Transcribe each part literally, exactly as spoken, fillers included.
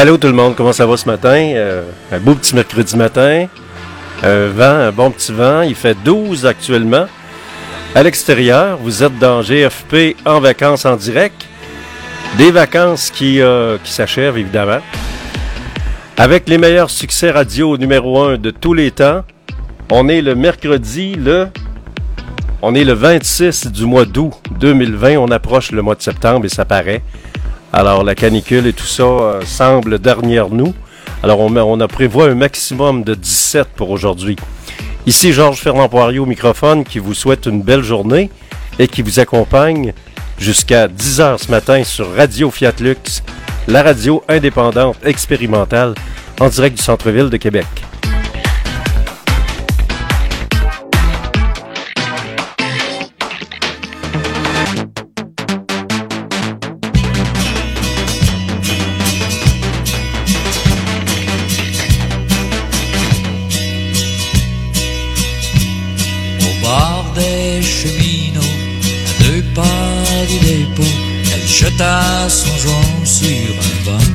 Allô tout le monde, comment ça va ce matin? Euh, un beau petit mercredi matin. Un vent, un bon petit vent. Il fait douze actuellement. À l'extérieur, vous êtes dans G F P en vacances en direct. Des vacances qui, euh, qui s'achèvent évidemment. Avec les meilleurs succès radio numéro un de tous les temps. On est le mercredi, le... On est le vingt-six du mois d'août deux mille vingt. On approche le mois de septembre et ça paraît. Alors, la canicule et tout ça euh, semble derrière nous. Alors, on, on a prévu un maximum de dix-sept pour aujourd'hui. Ici, Georges Fernand Poirier au microphone qui vous souhaite une belle journée et qui vous accompagne jusqu'à dix heures ce matin sur Radio Fiat Lux, la radio indépendante expérimentale en direct du centre-ville de Québec. Jeta son joint sur un banc.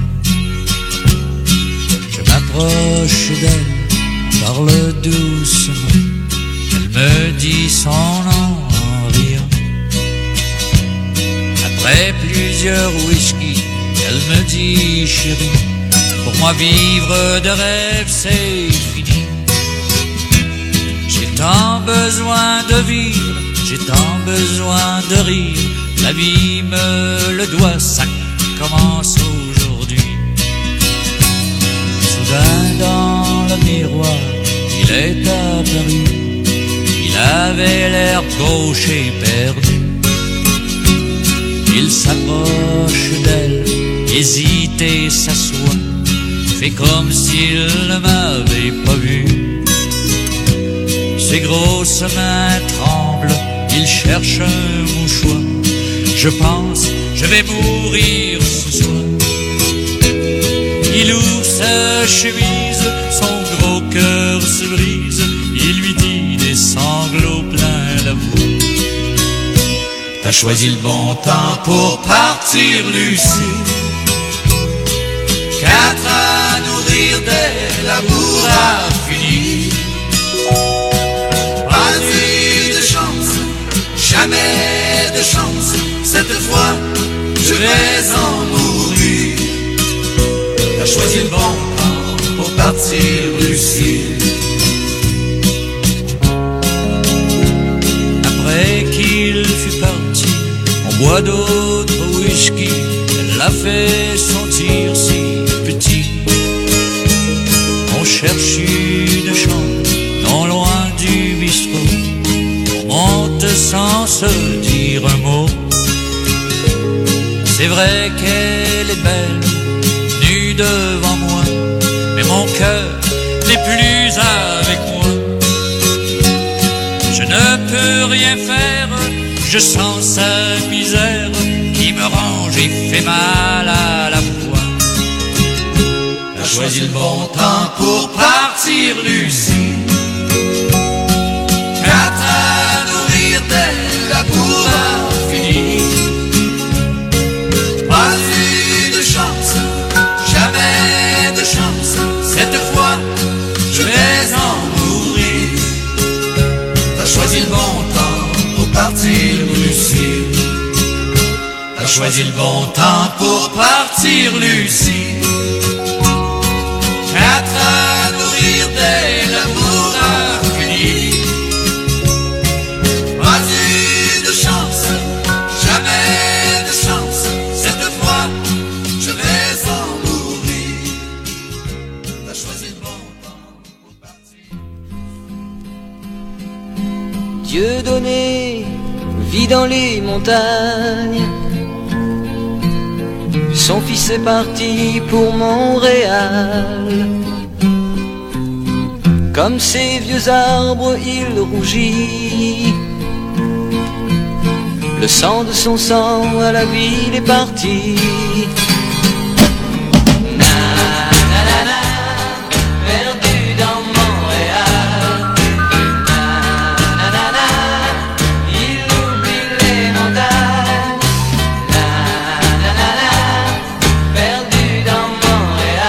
Je m'approche d'elle, parle doucement. Elle me dit son nom en riant. Après plusieurs whisky, elle me dit chérie, pour moi vivre de rêve c'est fini. J'ai tant besoin de vivre, j'ai tant besoin de rire. La vie me le doit, ça commence aujourd'hui. Soudain dans le miroir, il est apparu. Il avait l'air gauche et perdu. Il s'approche d'elle, hésite et s'assoit, fait comme s'il ne m'avait pas vu. Ses grosses mains tremblent, il cherche un mouchoir. Je pense, je vais mourir ce soir. Il ouvre sa chemise, son gros cœur se brise. Il lui dit des sanglots pleins d'amour. T'as choisi le bon temps pour partir, Lucie. Quatre à nourrir dès l'amour a fini. Pas eu de chance, jamais de chance. Cette fois, je vais en mourir. T'as choisi le bon temps pour partir, Lucie. Après qu'il fut parti, on boit d'autres whisky. Elle l'a fait sentir si petit. On cherche une chambre, non loin du bistrot. On monte sans se dire un mot. C'est vrai qu'elle est belle, nue devant moi, mais mon cœur n'est plus avec moi. Je ne peux rien faire, je sens sa misère qui me range et fait mal à la fois. T'as choisi le bon temps pour partir, Lucie. Quatre à nourrir d'elle, la bourre a fini. Pas eu de chance, jamais de chance. Cette fois, je vais en mourir. T'as choisi le bon temps pour partir, Lucie. T'as choisi le bon temps pour partir, Lucie. Quatre à nourrir dès l'amour a fini. Pas eu de chance, jamais de chance. Cette fois, je vais en mourir. T'as choisi le bon temps pour partir. Dieu donné vit dans les montagnes. Son fils est parti pour Montréal. Comme ces vieux arbres, il rougit. Le sang de son sang à la ville est parti. Perdu dans Montréal.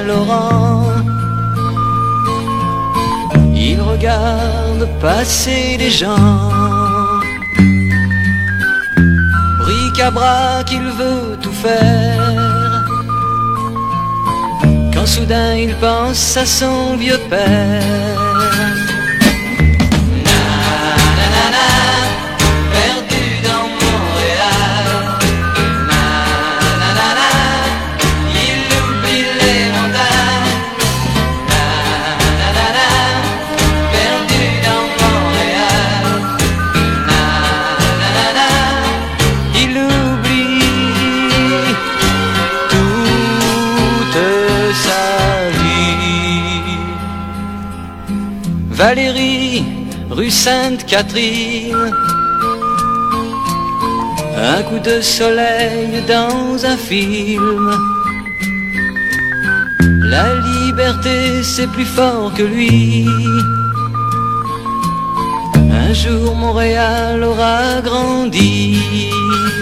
Saint-Laurent. Il regarde passer les gens. Bric-à-brac, il veut tout faire. Quand soudain il pense à son vieux père. Valérie, rue Sainte-Catherine. Un coup de soleil dans un film. La liberté c'est plus fort que lui. Un jour Montréal aura grandi.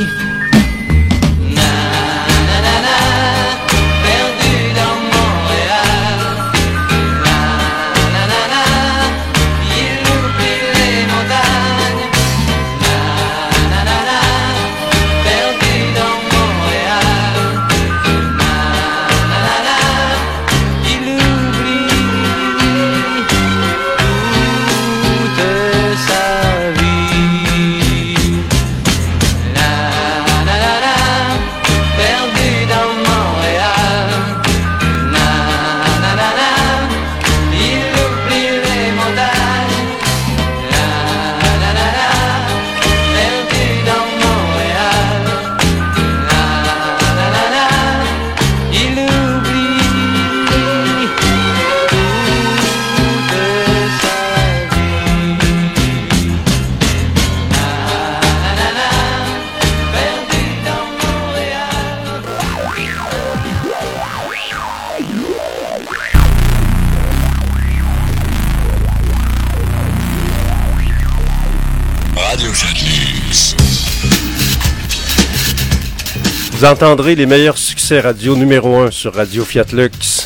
Vous entendrez les meilleurs succès radio numéro un sur Radio Fiat Lux.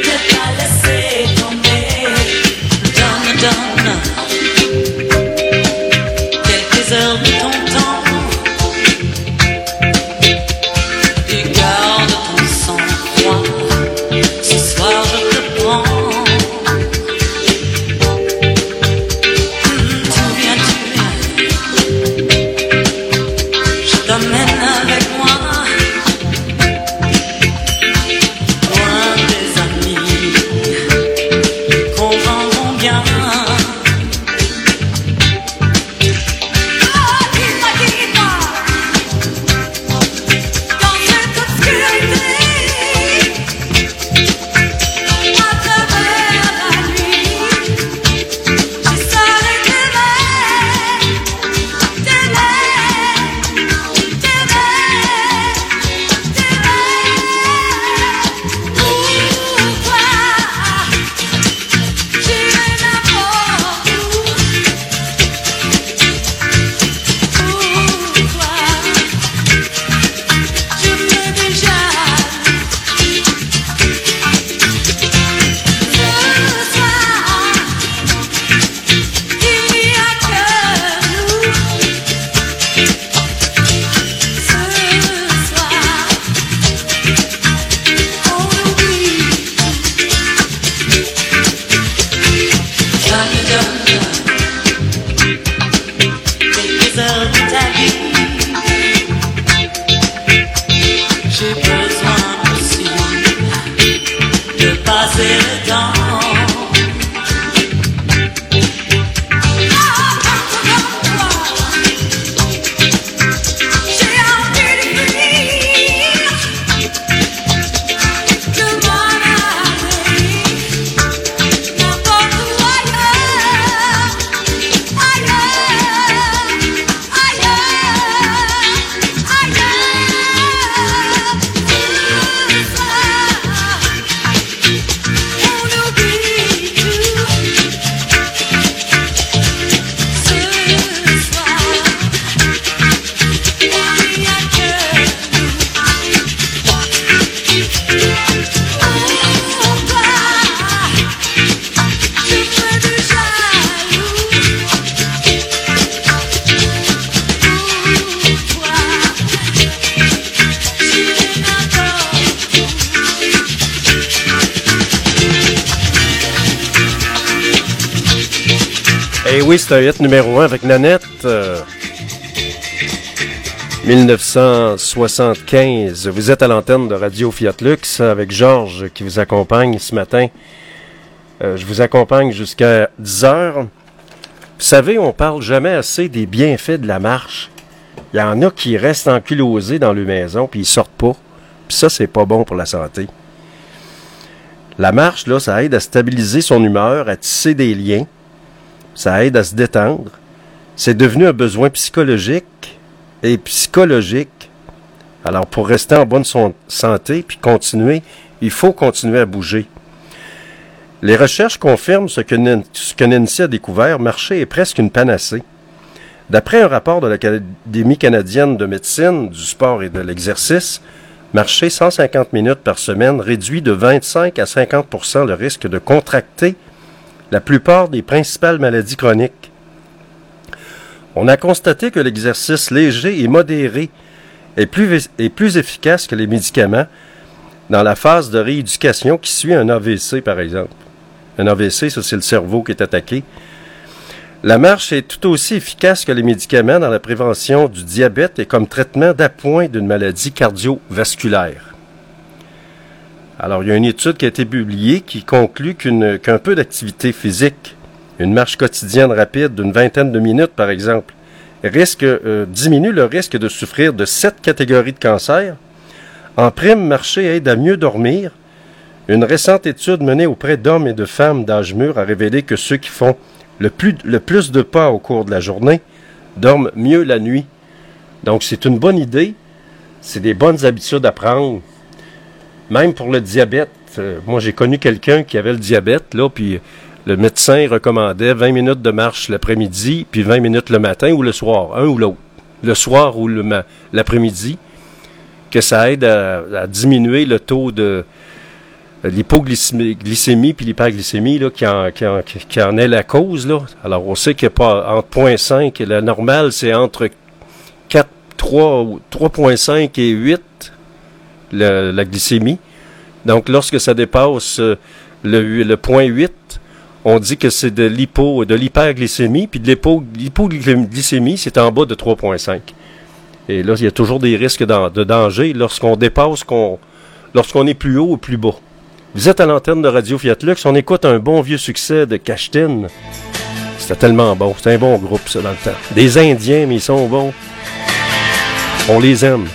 Donne, donne oui, c'est un hit numéro un avec Nanette. Euh, dix-neuf cent soixante-quinze. Vous êtes à l'antenne de Radio Fiat Lux avec Georges qui vous accompagne ce matin. Euh, je vous accompagne jusqu'à dix heures. Vous savez, on parle jamais assez des bienfaits de la marche. Il y en a qui restent ankylosés dans leur maison puis ils sortent pas. Puis ça, c'est pas bon pour la santé. La marche, là, ça aide à stabiliser son humeur, à tisser des liens. Ça aide à se détendre. C'est devenu un besoin psychologique et psychologique. Alors, pour rester en bonne son- santé puis continuer, il faut continuer à bouger. Les recherches confirment ce que, N- ce que Nancy a découvert. Marcher est presque une panacée. D'après un rapport de l'Académie canadienne de médecine, du sport et de l'exercice, marcher cent cinquante minutes par semaine réduit de vingt-cinq à cinquante pour cent le risque de contracter la plupart des principales maladies chroniques. On a constaté que l'exercice léger et modéré est plus, est plus efficace que les médicaments dans la phase de rééducation qui suit un A V C, par exemple. Un A V C, ça c'est le cerveau qui est attaqué. La marche est tout aussi efficace que les médicaments dans la prévention du diabète et comme traitement d'appoint d'une maladie cardiovasculaire. Alors, il y a une étude qui a été publiée qui conclut qu'une, qu'un peu d'activité physique, une marche quotidienne rapide d'une vingtaine de minutes, par exemple, risque, euh, diminue le risque de souffrir de sept catégories de cancer. En prime, marcher aide à mieux dormir. Une récente étude menée auprès d'hommes et de femmes d'âge mûr a révélé que ceux qui font le plus, le plus de pas au cours de la journée dorment mieux la nuit. Donc, c'est une bonne idée. C'est des bonnes habitudes à prendre. Même pour le diabète. Euh, moi, j'ai connu quelqu'un qui avait le diabète, là, puis le médecin recommandait vingt minutes de marche l'après-midi, puis vingt minutes le matin ou le soir, un ou l'autre. Le soir ou le ma- l'après-midi, que ça aide à, à diminuer le taux de l'hypoglycémie glycémie, puis l'hyperglycémie là, qui, en, qui, en, qui en est la cause. Là. Alors, on sait qu'il n'y a pas entre zéro virgule cinq, la normale, c'est entre quatre, trois, trois virgule cinq et huit, le, la glycémie. Donc, lorsque ça dépasse euh, le, le point huit, on dit que c'est de l'hypo, de l'hyperglycémie, puis de l'hypo, l'hypoglycémie, c'est en bas de trois virgule cinq. Et là, il y a toujours des risques de danger lorsqu'on dépasse, qu'on, lorsqu'on est plus haut ou plus bas. Vous êtes à l'antenne de Radio Fiat Lux, on écoute un bon vieux succès de Cachetin. C'était tellement bon, c'était un bon groupe ça dans le temps. Des Indiens, mais ils sont bons. On les aime.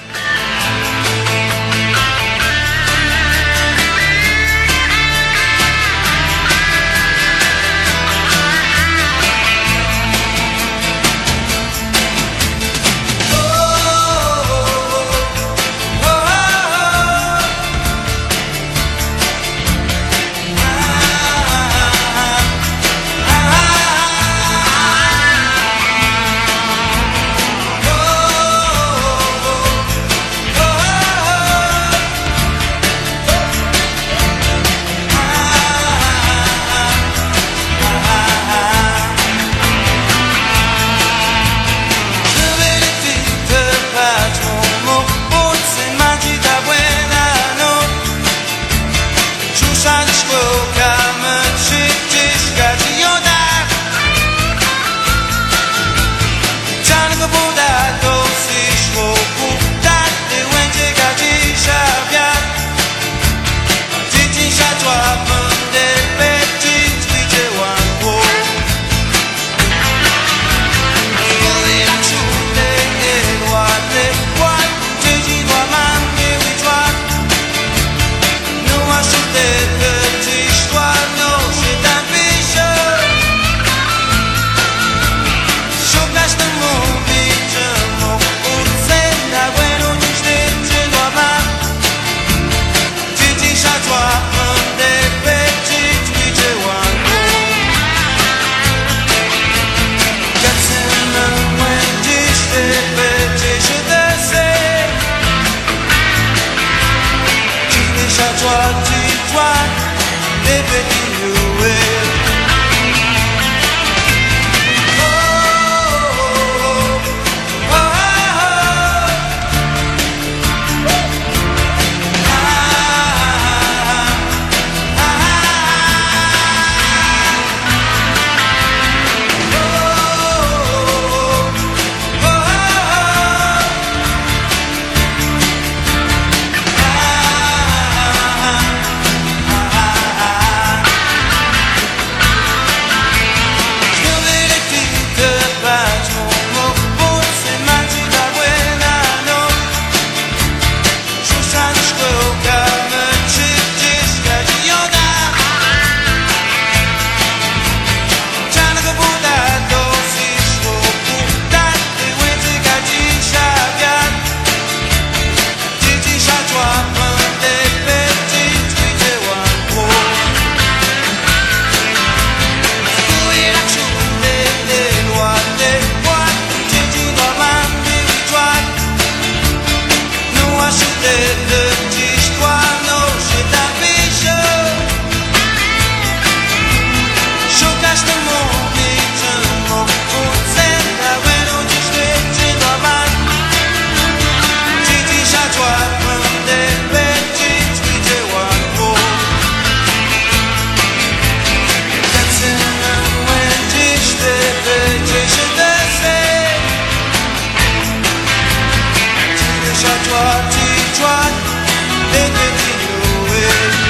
what they take away.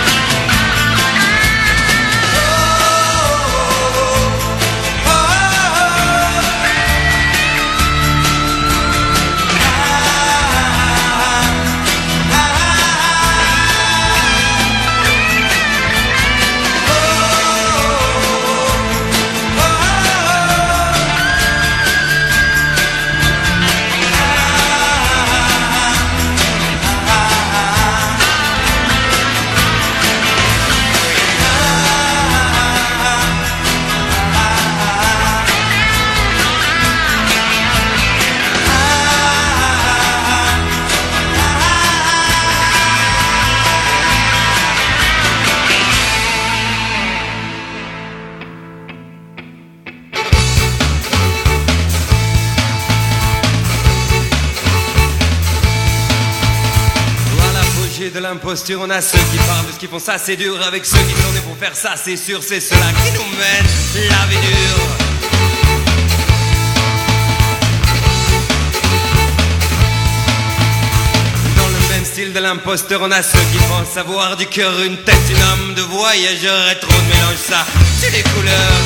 De l'imposture, on a ceux qui parlent de ce qu'ils font, ça c'est dur. Avec ceux qui sont nés pour faire ça, c'est sûr, c'est cela qui nous mène la vie dure. Dans le même style de l'imposteur, on a ceux qui pensent avoir du cœur, une tête, une âme de voyageur. Et trop de mélange, ça, c'est les couleurs.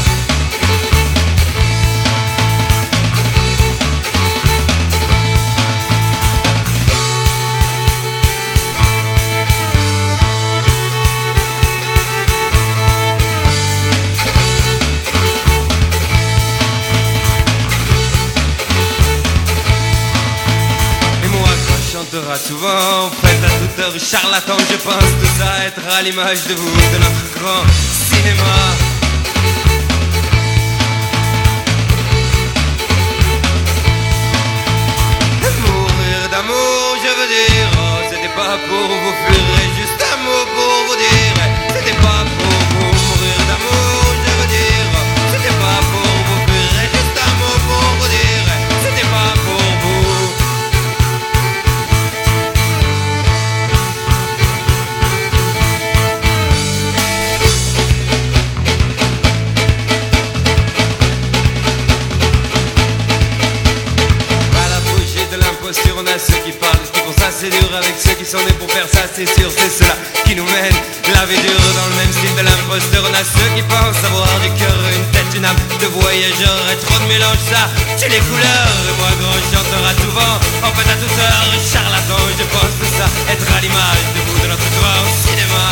Chantera souvent, prête à toute heure, charlatan, je pense tout ça être à l'image de vous, de notre grand cinéma. Mourir d'amour, je veux dire, oh, c'était pas pour vous fuir, juste un mot pour vous dire, c'était pas pour vous mourir d'amour, je veux dire, c'était pas pour vous fuir, juste un mot pour vous dire, c'était pas pour vous. On a ceux qui parlent, qui font ça c'est dur. Avec ceux qui sont nés pour faire ça c'est sûr, c'est cela qui nous mène la vie dure. Dans le même style de l'imposteur, on a ceux qui pensent avoir du cœur, une tête, une âme de voyageur. Et trop de mélange, ça c'est les couleurs. Et moi grand chanteur à tout vent, en fait à toute heure, charlatan, je pense tout ça être à l'image de vous, de notre grand cinéma.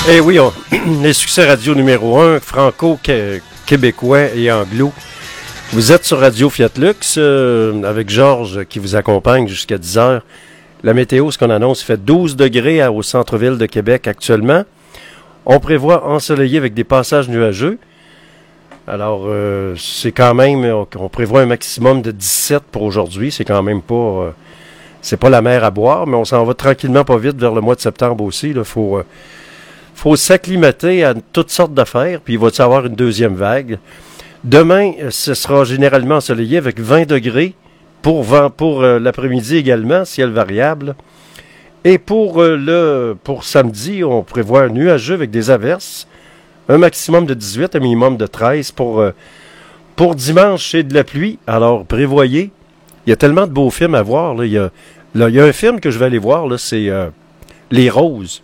Eh oui, on, les succès radio numéro un, franco-québécois et anglo. Vous êtes sur Radio Fiat Lux euh, avec Georges qui vous accompagne jusqu'à dix heures. La météo, ce qu'on annonce, fait douze degrés à, au centre-ville de Québec actuellement. On prévoit ensoleillé avec des passages nuageux. Alors, euh, c'est quand même, on, on prévoit un maximum de dix-sept pour aujourd'hui. C'est quand même pas, euh, c'est pas la mer à boire, mais on s'en va tranquillement pas vite vers le mois de septembre aussi. Il faut, euh, faut s'acclimater à toutes sortes d'affaires, puis il va y avoir une deuxième vague. Demain, ce sera généralement ensoleillé avec vingt degrés pour, pour euh, l'après-midi également, ciel variable. Et pour, euh, le, pour samedi, on prévoit un nuageux avec des averses. Un maximum de dix-huit, un minimum de treize. Pour, euh, pour dimanche, c'est de la pluie. Alors, prévoyez. Il y a tellement de beaux films à voir. Là. Il, y a, là, il y a un film que je vais aller voir, là, c'est euh, Les Roses.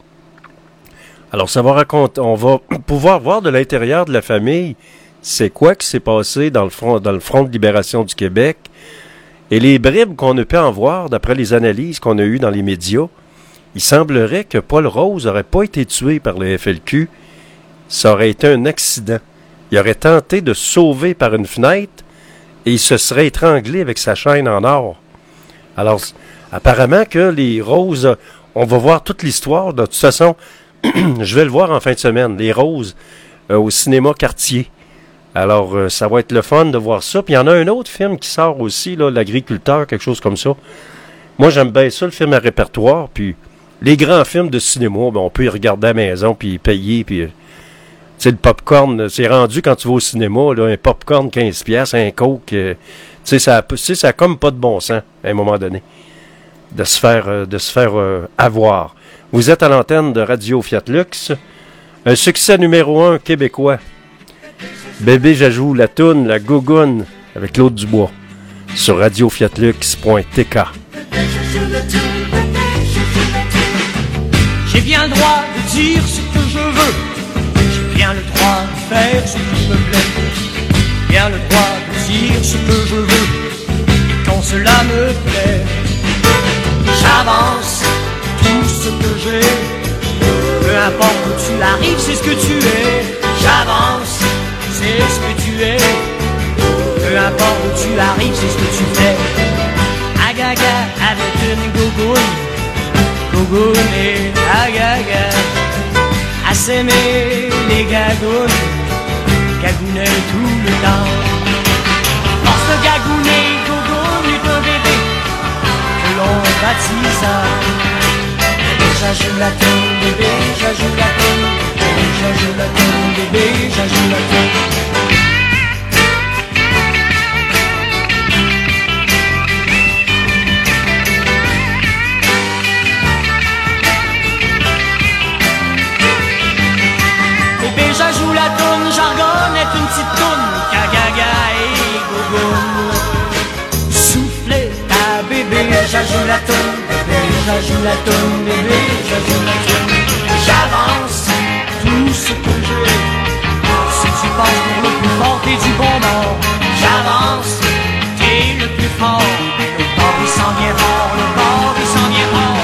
Alors, ça va raconter, on va pouvoir voir de l'intérieur de la famille c'est quoi qui s'est passé dans le front, dans le front de libération du Québec et les bribes qu'on a pu en voir d'après les analyses qu'on a eues dans les médias. Il semblerait que Paul Rose n'aurait pas été tué par le F L Q. Ça aurait été un accident. Il aurait tenté de se sauver par une fenêtre et il se serait étranglé avec sa chaîne en or. Alors, apparemment que les Roses, on va voir toute l'histoire. De toute façon, je vais le voir en fin de semaine, Les Roses, euh, au cinéma Cartier. Alors, euh, ça va être le fun de voir ça. Puis il y en a un autre film qui sort aussi, là, L'Agriculteur, quelque chose comme ça. Moi, j'aime bien ça, le film à répertoire. Puis les grands films de cinéma, ben, on peut y regarder à la maison, puis y payer, puis... Tu sais, le popcorn, c'est rendu quand tu vas au cinéma, là, un popcorn quinze piastres, un coke, euh, tu sais, ça, ça a comme pas de bon sens, à un moment donné, de se faire, euh, de se faire euh, avoir. Vous êtes à l'antenne de Radio Fiat Lux, un succès numéro un québécois. Bébé Jajou, la toune, la gougoune, avec Claude Dubois, sur radio fiat lux point t k. J'ai bien le droit de dire ce que je veux. J'ai bien le droit de faire ce qui me plaît. J'ai bien le droit de dire ce que je veux. Et quand cela me plaît, j'avance tout ce que j'ai. Peu importe où tu arrives, c'est ce que tu es. J'avance, c'est ce que tu es. Peu importe où tu arrives, c'est ce que tu fais. Agaga avec une gougoune, gougoune et agaga. À s'aimer les gagounes, gagouner tout le temps. Force de gagouner, gougoune est un bébé que l'on baptisa. J'ajoute la toune, bébé, j'ajoute la toune. J'ajoute la toune, bébé, j'ajoute la toune. J'ajoute la toune, jargonne est une petite toune, cagaga et gougoune. Soufflez ta bébé, j'ajoute la toune, bébé, j'ajoute la toune, bébé, j'ajoute la toune. J'avance tout ce que j'ai. Si tu passes pour le plus fort, t'es du bon bord. J'avance, t'es le plus fort. Le bord il s'en vient fort, le bord il s'en vient fort.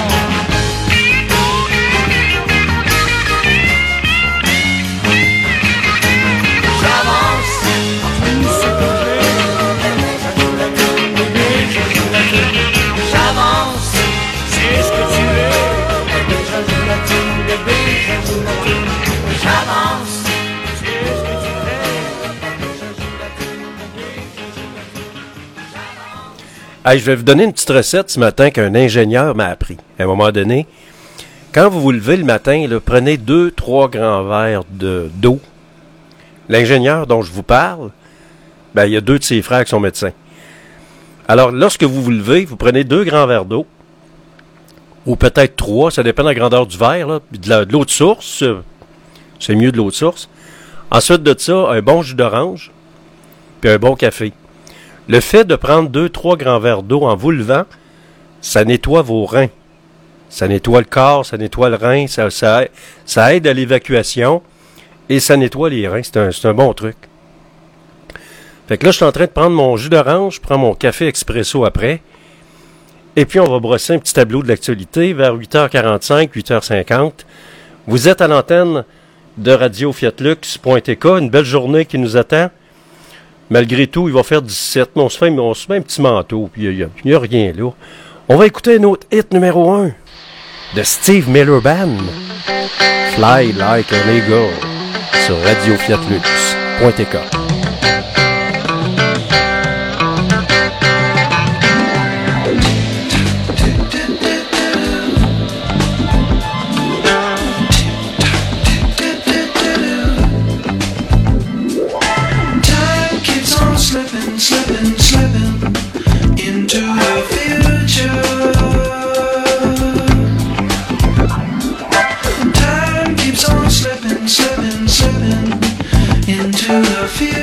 Hey, je vais vous donner une petite recette ce matin qu'un ingénieur m'a appris. À un moment donné, quand vous vous levez le matin, là, prenez deux, trois grands verres de, d'eau. L'ingénieur dont je vous parle, ben, il y a deux de ses frères qui sont médecins. Alors, lorsque vous vous levez, vous prenez deux grands verres d'eau, ou peut-être trois, ça dépend de la grandeur du verre, là, de, la, de l'eau de source, c'est mieux de l'eau de source. Ensuite de ça, un bon jus d'orange, puis un bon café. Le fait de prendre deux, trois grands verres d'eau en vous levant, ça nettoie vos reins. Ça nettoie le corps, ça nettoie le rein, ça, ça, ça aide à l'évacuation et ça nettoie les reins. C'est un, c'est un bon truc. Fait que là, je suis en train de prendre mon jus d'orange, je prends mon café expresso après. Et puis, on va brosser un petit tableau de l'actualité vers huit heures quarante-cinq, huit heures cinquante. Vous êtes à l'antenne de Radio Fiat Lux point T K. Une belle journée qui nous attend. Malgré tout, il va faire dix-sept, mais on se fait, on se met un petit manteau, puis il n'y a, a rien là. On va écouter un autre hit numéro un de Steve Miller Band. Fly Like an Eagle sur Radio Fiat Lux point T K. Slipping, slipping, slipping into the future. Time keeps on slipping, slipping, slipping into the future.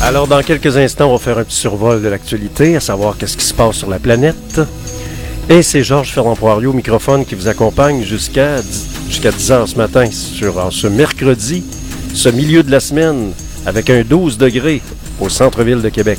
Alors, dans quelques instants, on va faire un petit survol de l'actualité, à savoir qu'est-ce qui se passe sur la planète. Et c'est Georges Fernand Poirier au microphone qui vous accompagne jusqu'à jusqu'à dix heures ce matin, sur en ce mercredi, ce milieu de la semaine, avec un douze degrés au centre-ville de Québec.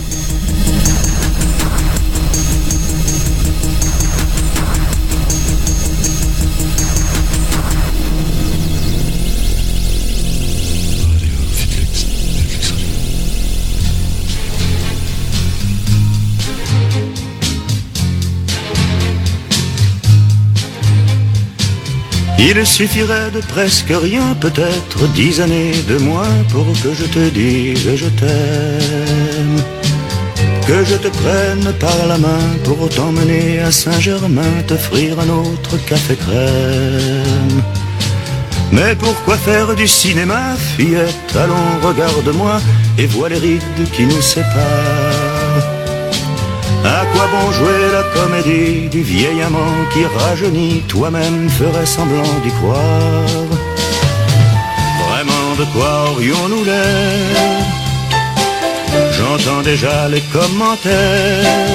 Il suffirait de presque rien, peut-être dix années de moins pour que je te dise je t'aime. Que je te prenne par la main pour t'emmener à Saint-Germain, t'offrir un autre café crème. Mais pourquoi faire du cinéma, fillette? Allons, regarde-moi et vois les rides qui nous séparent. À quoi bon jouer la comédie du vieil amant qui rajeunit? Toi-même ferais semblant d'y croire. Vraiment, de quoi aurions-nous l'air? J'entends déjà les commentaires.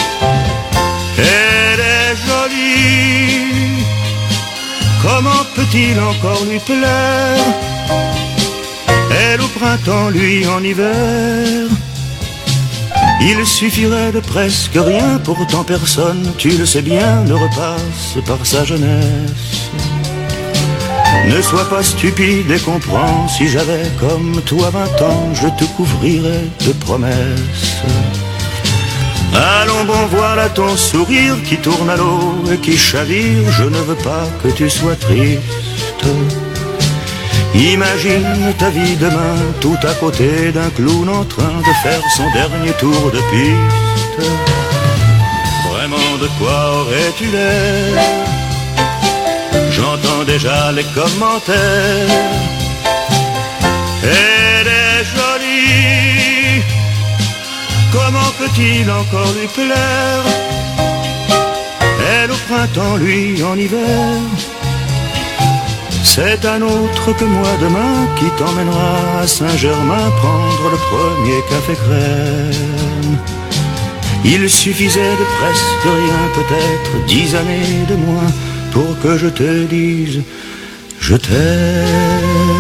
Elle est jolie, comment peut-il encore lui plaire? Elle au printemps, lui en hiver. Il suffirait de presque rien, pourtant personne, tu le sais bien, ne repasse par sa jeunesse. Ne sois pas stupide et comprends, si j'avais comme toi vingt ans, je te couvrirais de promesses. Allons bon, voilà ton sourire qui tourne à l'eau et qui chavire, je ne veux pas que tu sois triste. Imagine ta vie demain, tout à côté d'un clown en train de faire son dernier tour de piste. Vraiment, de quoi aurais-tu l'air? J'entends déjà les commentaires. Elle est jolie, comment peut-il encore lui plaire? Elle au printemps, lui en hiver. C'est un autre que moi demain qui t'emmènera à Saint-Germain prendre le premier café crème. Il suffisait de presque rien, peut-être dix années de moins, pour que je te dise je t'aime.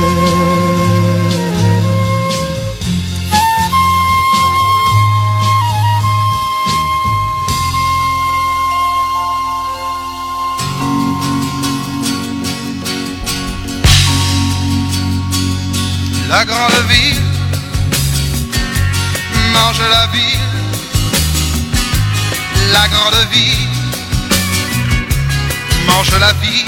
La grande ville mange la ville, la grande ville mange la vie.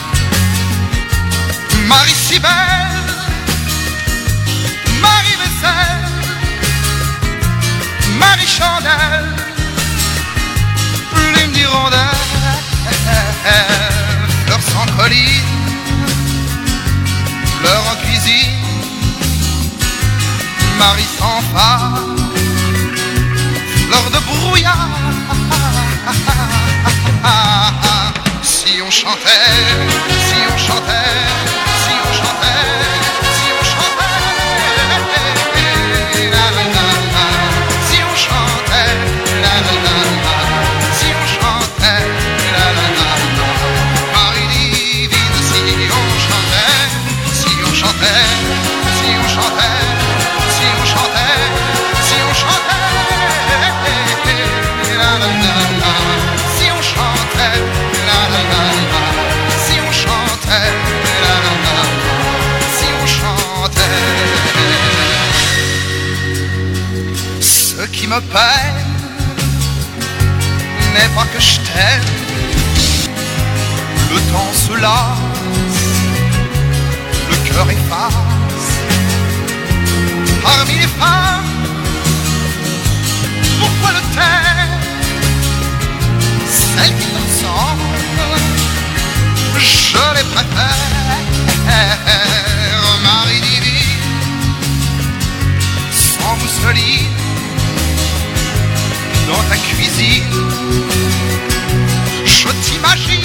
Marie si belle, Marie vaisselle, Marie chandelle, plume d'hirondelle, fleurs sans colline, fleurs en cuisine. Marie sans phare, fleur de brouillard. Si on chantait, si on chantait, si on chantait, si on chantait, la la la la. Si on chantait, la la la la. Si on chantait, la la la la. Marie divine, si on chantait, si on chantait, si on chantait. Si on chantait, si on chantait, la la la la. Si on chantait, la la la la. Si on chantait, la la la la. Si on chantait. Ce qui me peine n'est pas que je t'aime. Le temps se lasse, le cœur efface. Parmi les femmes, pourquoi le taire? Celles qui te ressemblent, je les préfère. Marie divine, sans mousseline, dans ta cuisine, je t'imagine.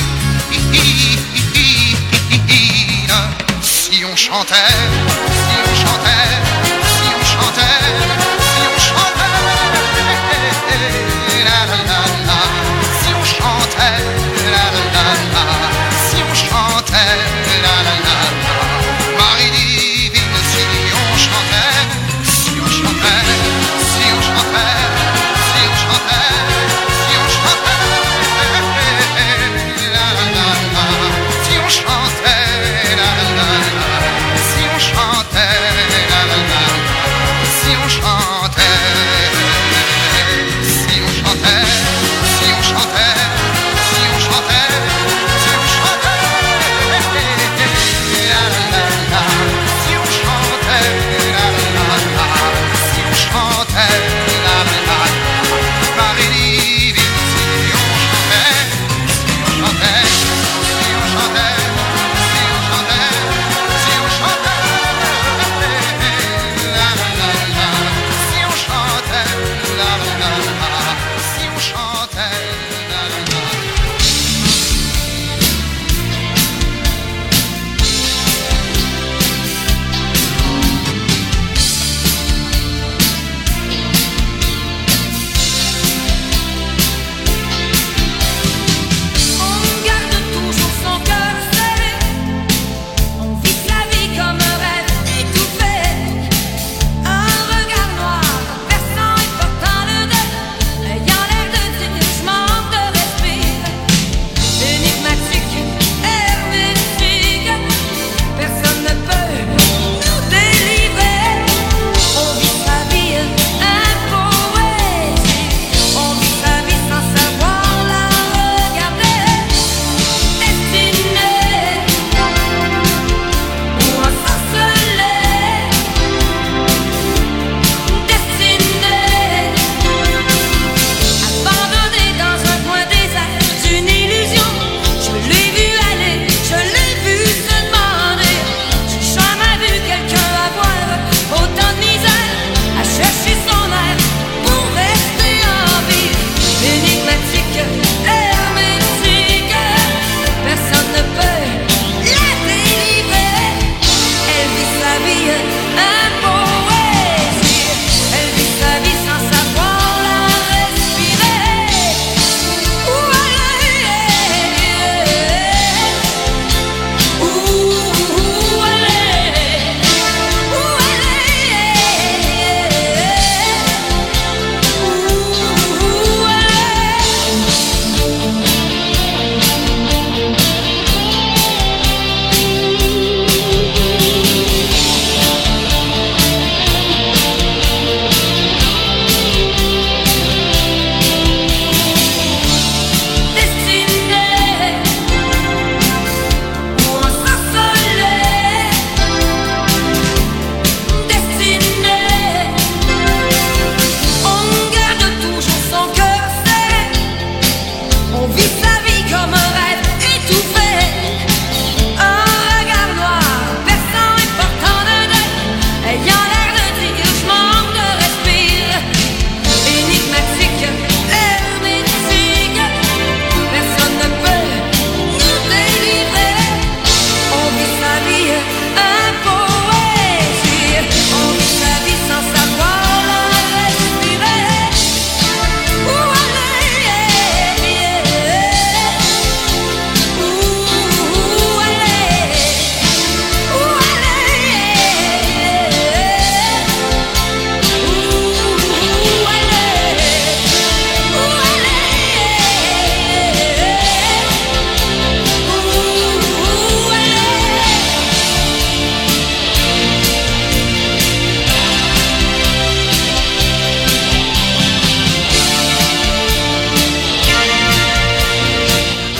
Si on chantait, si on chantait, si on chantait.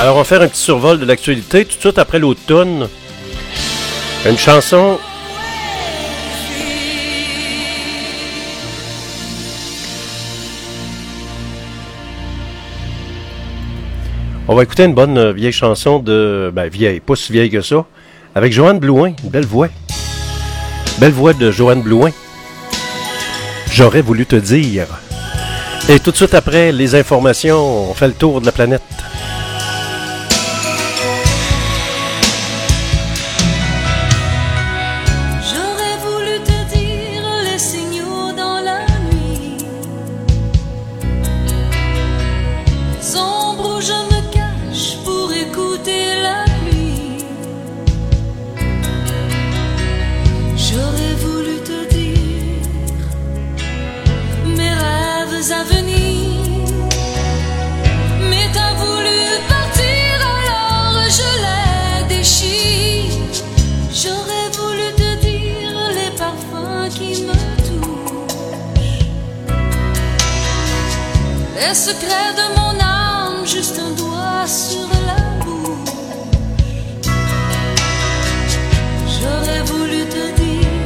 Alors, on va faire un petit survol de l'actualité. Tout de suite après l'automne, une chanson... On va écouter une bonne euh, vieille chanson de... Ben, vieille, pas si vieille que ça. Avec Joanne Blouin, une belle voix. Belle voix de Joanne Blouin. J'aurais voulu te dire. Et tout de suite après, les informations, on fait le tour de la planète. Les secrets de mon âme, juste un doigt sur la bouche. J'aurais voulu te dire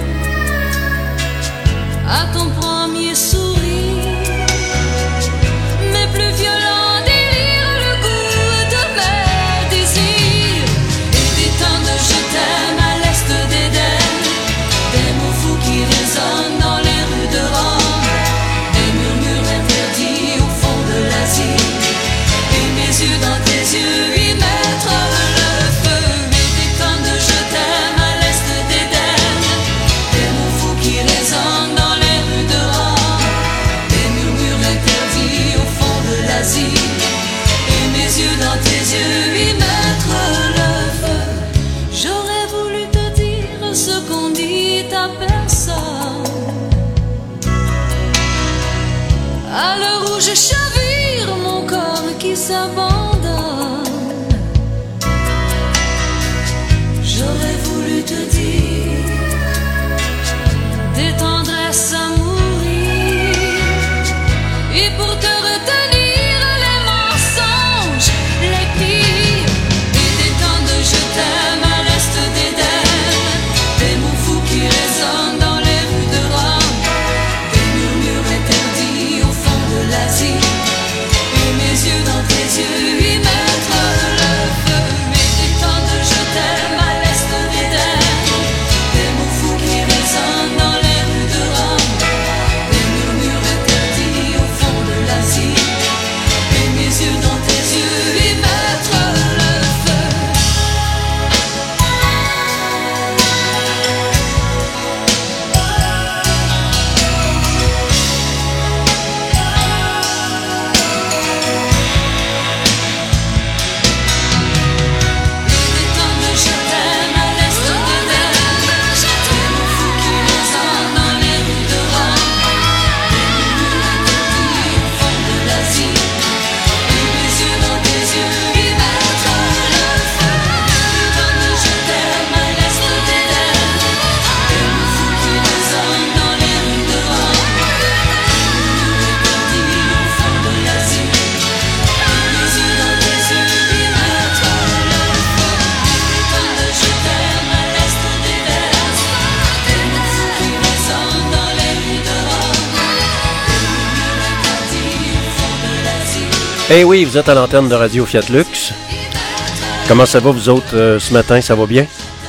à ton premier sourire, mes plus violents délires, le goût de mes désirs. Et des temps de je t'aime à l'est d'Éden, des mots fous qui résonnent dans les rues de Rome, des murmures interdits au fond de l'Asie, et mes yeux dans tes yeux y mettre le feu. Et des temps de je t'aime à l'est d'Éden, des mots fous qui résonnent dans les rues de Rome, des murmures interdits au fond de l'Asie, et mes yeux dans tes yeux y mettre le feu. J'aurais voulu te dire ce qu'on dit à personne, à l'heure où je chavire, mon corps qui s'abandonne. J'aurais voulu te dire des tendresses à mourir, et pour te retenir les mensonges les pires. Et des temps de je t'aime à l'est d'Éden, des mots fous qui résonnent dans les rues de Rome, des murmures interdits au fond de l'Asie, et mes yeux dans tes yeux y mettre le feu. Et des temps de je t'aime à l'est d'Éden, des mots fous qui résonnent dans les rues de Rome, des murmures interdits au fond de l'Asie, et mes yeux dans tes yeux y mettre le feu. Des temps de je t'aime à l'est d'Éden, des mots fous qui résonnent dans les rues de Rome, des murmures interdits au fond de l'Asie, et mes yeux dans tes yeux y mettre le feu. Des temps de je t'aime à l'est d'Éden, des mots fous qui résonnent dans les rues de Rome, des murmures interdits au fond de l'Asie, et mes yeux dans tes yeux y mettre le feu. Des temps de je t'aime à l'est d'Éden, des mots fous qui résonnent dans les rues de Rome, des murmures interdits au fond de l'Asie. Eh oui, vous êtes à l'antenne de Radio Fiat Lux. Comment ça va, vous autres, euh, ce matin? Ça va bien?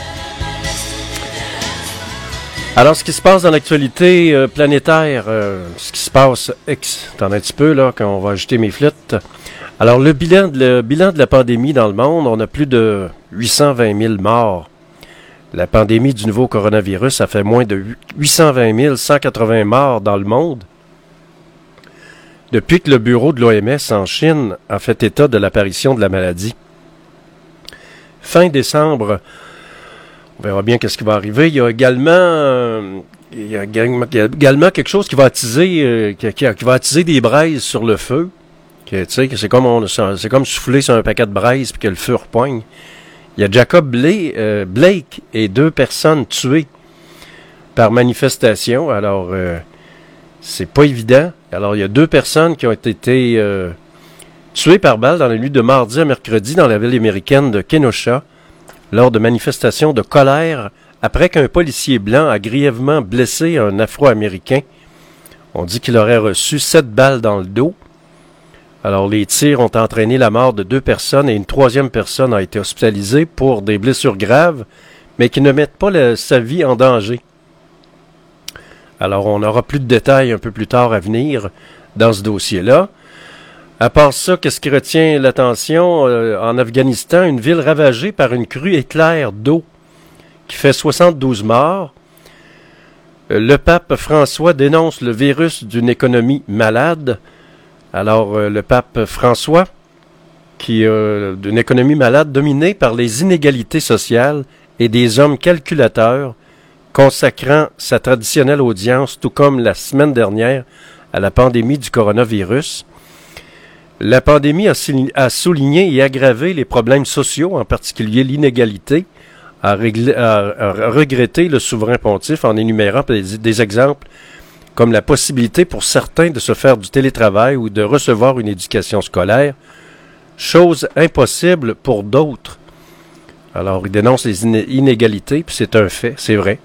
Alors, ce qui se passe dans l'actualité euh, planétaire, euh, ce qui se passe, ex, attendez un petit peu, là, quand on va ajouter mes flûtes. Alors, le bilan, de, le bilan de la pandémie dans le monde, on a plus de huit cent vingt mille morts. La pandémie du nouveau coronavirus, ça fait moins de huit cent vingt mille cent quatre-vingts morts dans le monde. Depuis que le bureau de l'O M S en Chine a fait état de l'apparition de la maladie. Fin décembre, on verra bien qu'est-ce qui va arriver. Il y a également, euh, il y a également il y a également quelque chose qui va attiser, euh, qui, qui, qui va attiser des braises sur le feu. Que, tu sais, que c'est comme on, c'est comme souffler sur un paquet de braises puis que le feu repoigne. Il y a Jacob Blake, euh, Blake et deux personnes tuées par manifestation. Alors, euh, c'est pas évident. Alors, il y a deux personnes qui ont été euh, tué par balle dans la nuit de mardi à mercredi dans la ville américaine de Kenosha, lors de manifestations de colère après qu'un policier blanc a grièvement blessé un Afro-Américain. On dit qu'il aurait reçu sept balles dans le dos. Alors, les tirs ont entraîné la mort de deux personnes et une troisième personne a été hospitalisée pour des blessures graves, mais qui ne mettent pas le, sa vie en danger. Alors, on aura plus de détails un peu plus tard à venir dans ce dossier-là. À part ça, qu'est-ce qui retient l'attention? Euh, en Afghanistan, une ville ravagée par une crue éclair d'eau qui fait soixante-douze morts. Euh, le pape François dénonce le virus d'une économie malade. Alors, euh, le pape François, qui euh, d'une économie malade dominée par les inégalités sociales et des hommes calculateurs, consacrant sa traditionnelle audience, tout comme la semaine dernière, à la pandémie du coronavirus. La pandémie a, a souligné et aggravé les problèmes sociaux, en particulier l'inégalité, a, réglé, a, a regretté le souverain pontife en énumérant des, des exemples comme la possibilité pour certains de se faire du télétravail ou de recevoir une éducation scolaire, chose impossible pour d'autres. Alors, il dénonce les inégalités, puis c'est un fait, c'est vrai.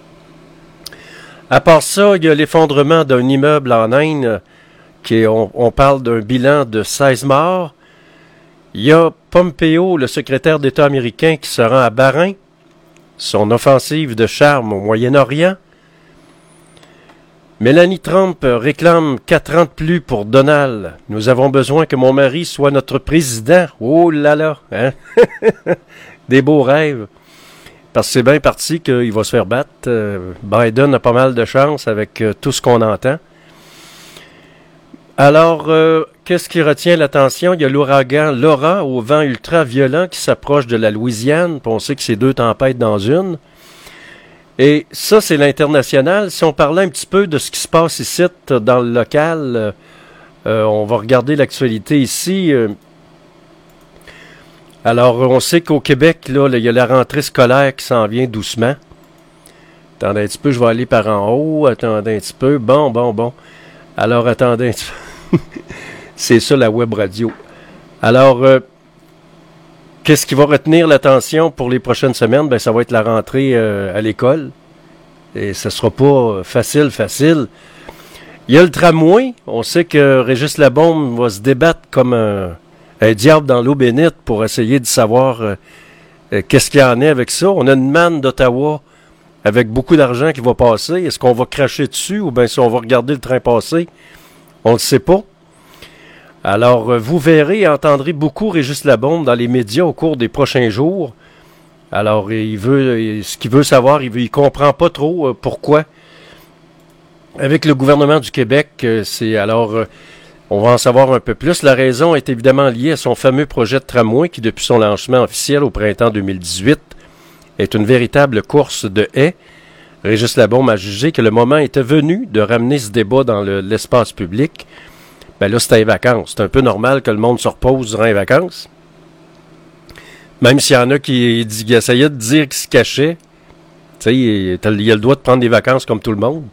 À part ça, il y a l'effondrement d'un immeuble en Inde, qui est, on, on parle d'un bilan de seize morts. Il y a Pompeo, le secrétaire d'État américain, qui se rend à Bahreïn, son offensive de charme au Moyen-Orient. Mélanie Trump réclame quatre ans de plus pour Donald. Nous avons besoin que mon mari soit notre président. Oh là là, hein? Des beaux rêves. Parce que c'est bien parti qu'il va se faire battre. Euh, Biden a pas mal de chance avec euh, tout ce qu'on entend. Alors, euh, qu'est-ce qui retient l'attention? Il y a l'ouragan Laura au vent ultra-violent qui s'approche de la Louisiane. Puis on sait que c'est deux tempêtes dans une. Et ça, c'est l'international. Si on parlait un petit peu de ce qui se passe ici, dans le local, euh, on va regarder l'actualité ici. Euh, alors, on sait qu'au Québec, là, il y a la rentrée scolaire qui s'en vient doucement. Attendez un petit peu, je vais aller par en haut. Attendez un petit peu. Bon, bon, bon. Alors, attendez un petit peu. C'est ça, la web radio. Alors, euh, qu'est-ce qui va retenir l'attention pour les prochaines semaines? Ben, ça va être la rentrée euh, à l'école. Et ce ne sera pas facile, facile. Il y a le tramway. On sait que Régis Labaume va se débattre comme un, un diable dans l'eau bénite pour essayer de savoir euh, euh, qu'est-ce qu'il y en est avec ça. On a une manne d'Ottawa avec beaucoup d'argent qui va passer. Est-ce qu'on va cracher dessus ou bien si on va regarder le train passer? On ne le sait pas. Alors, vous verrez et entendrez beaucoup Régis Labaume dans les médias au cours des prochains jours. Alors, il veut, ce qu'il veut savoir, il ne comprend pas trop euh, pourquoi. Avec le gouvernement du Québec, euh, c'est alors, euh, on va en savoir un peu plus. La raison est évidemment liée à son fameux projet de tramway qui, depuis son lancement officiel au printemps deux mille dix-huit, est une véritable course de haies. Régis Labaume a jugé que le moment était venu de ramener ce débat dans le, l'espace public. Ben là, c'était les vacances. C'est un peu normal que le monde se repose durant les vacances. Même s'il y en a qui, qui essayaient de dire qu'ils se cachaient. Tu sais, il, il a le droit de prendre des vacances comme tout le monde.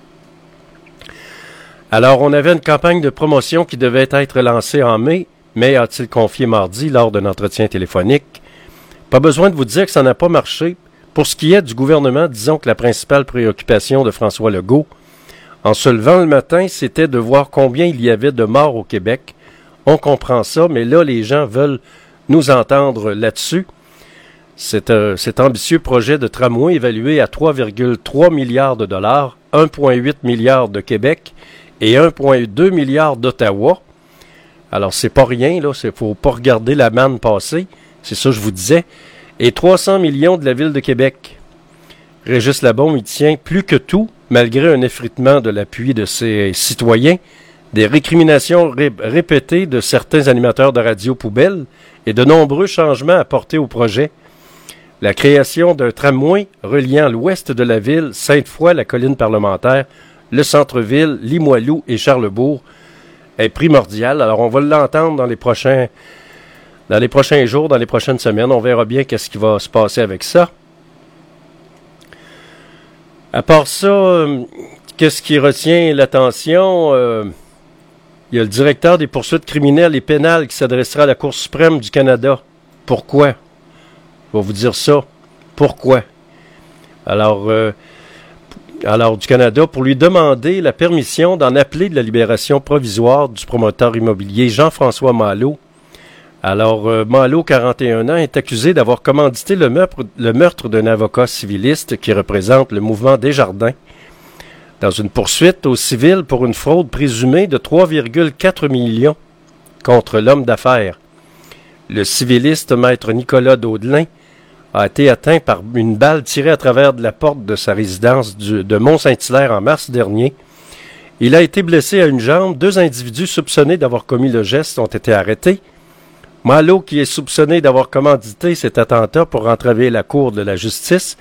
Alors, on avait une campagne de promotion qui devait être lancée en mai, mais a-t-il confié mardi lors d'un entretien téléphonique. Pas besoin de vous dire que ça n'a pas marché. Pour ce qui est du gouvernement, disons que la principale préoccupation de François Legault, en se levant le matin, c'était de voir combien il y avait de morts au Québec. On comprend ça, mais là, les gens veulent nous entendre là-dessus. C'est un, cet ambitieux projet de tramway évalué à trois virgule trois milliards de dollars, un virgule huit milliard de Québec et un virgule deux milliard d'Ottawa. Alors, c'est pas rien, là. Il faut pas regarder la manne passer. C'est ça que je vous disais. Et trois cents millions de la Ville de Québec. Régis Labaume y tient plus que tout, malgré un effritement de l'appui de ses citoyens, des récriminations ré- répétées de certains animateurs de radio poubelles et de nombreux changements apportés au projet. La création d'un tramway reliant l'ouest de la ville, Sainte-Foy, la colline parlementaire, le centre-ville, Limoilou et Charlebourg est primordiale. Alors, on va l'entendre dans les prochains, dans les prochains jours, dans les prochaines semaines. On verra bien qu'est-ce qui va se passer avec ça. À part ça, euh, qu'est-ce qui retient l'attention? Euh, il y a le directeur des poursuites criminelles et pénales qui s'adressera à la Cour suprême du Canada. Pourquoi? Je vais vous dire ça. Pourquoi? Alors, euh, alors, du Canada, pour lui demander la permission d'en appeler de la libération provisoire du promoteur immobilier Jean-François Malo. Alors, euh, Malo, quarante et un ans, est accusé d'avoir commandité le meurtre, le meurtre d'un avocat civiliste qui représente le mouvement Desjardins dans une poursuite au civil pour une fraude présumée de trois virgule quatre millions contre l'homme d'affaires. Le civiliste maître Nicolas Daudelin a été atteint par une balle tirée à travers de la porte de sa résidence du, de Mont-Saint-Hilaire en mars dernier. Il a été blessé à une jambe. Deux individus soupçonnés d'avoir commis le geste ont été arrêtés. Malo, qui est soupçonné d'avoir commandité cet attentat pour entraver la Cour de la justice,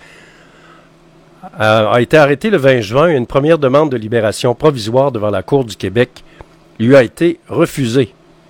a, a été arrêté le vingt juin. Une première demande de libération provisoire devant la Cour du Québec lui a été refusée.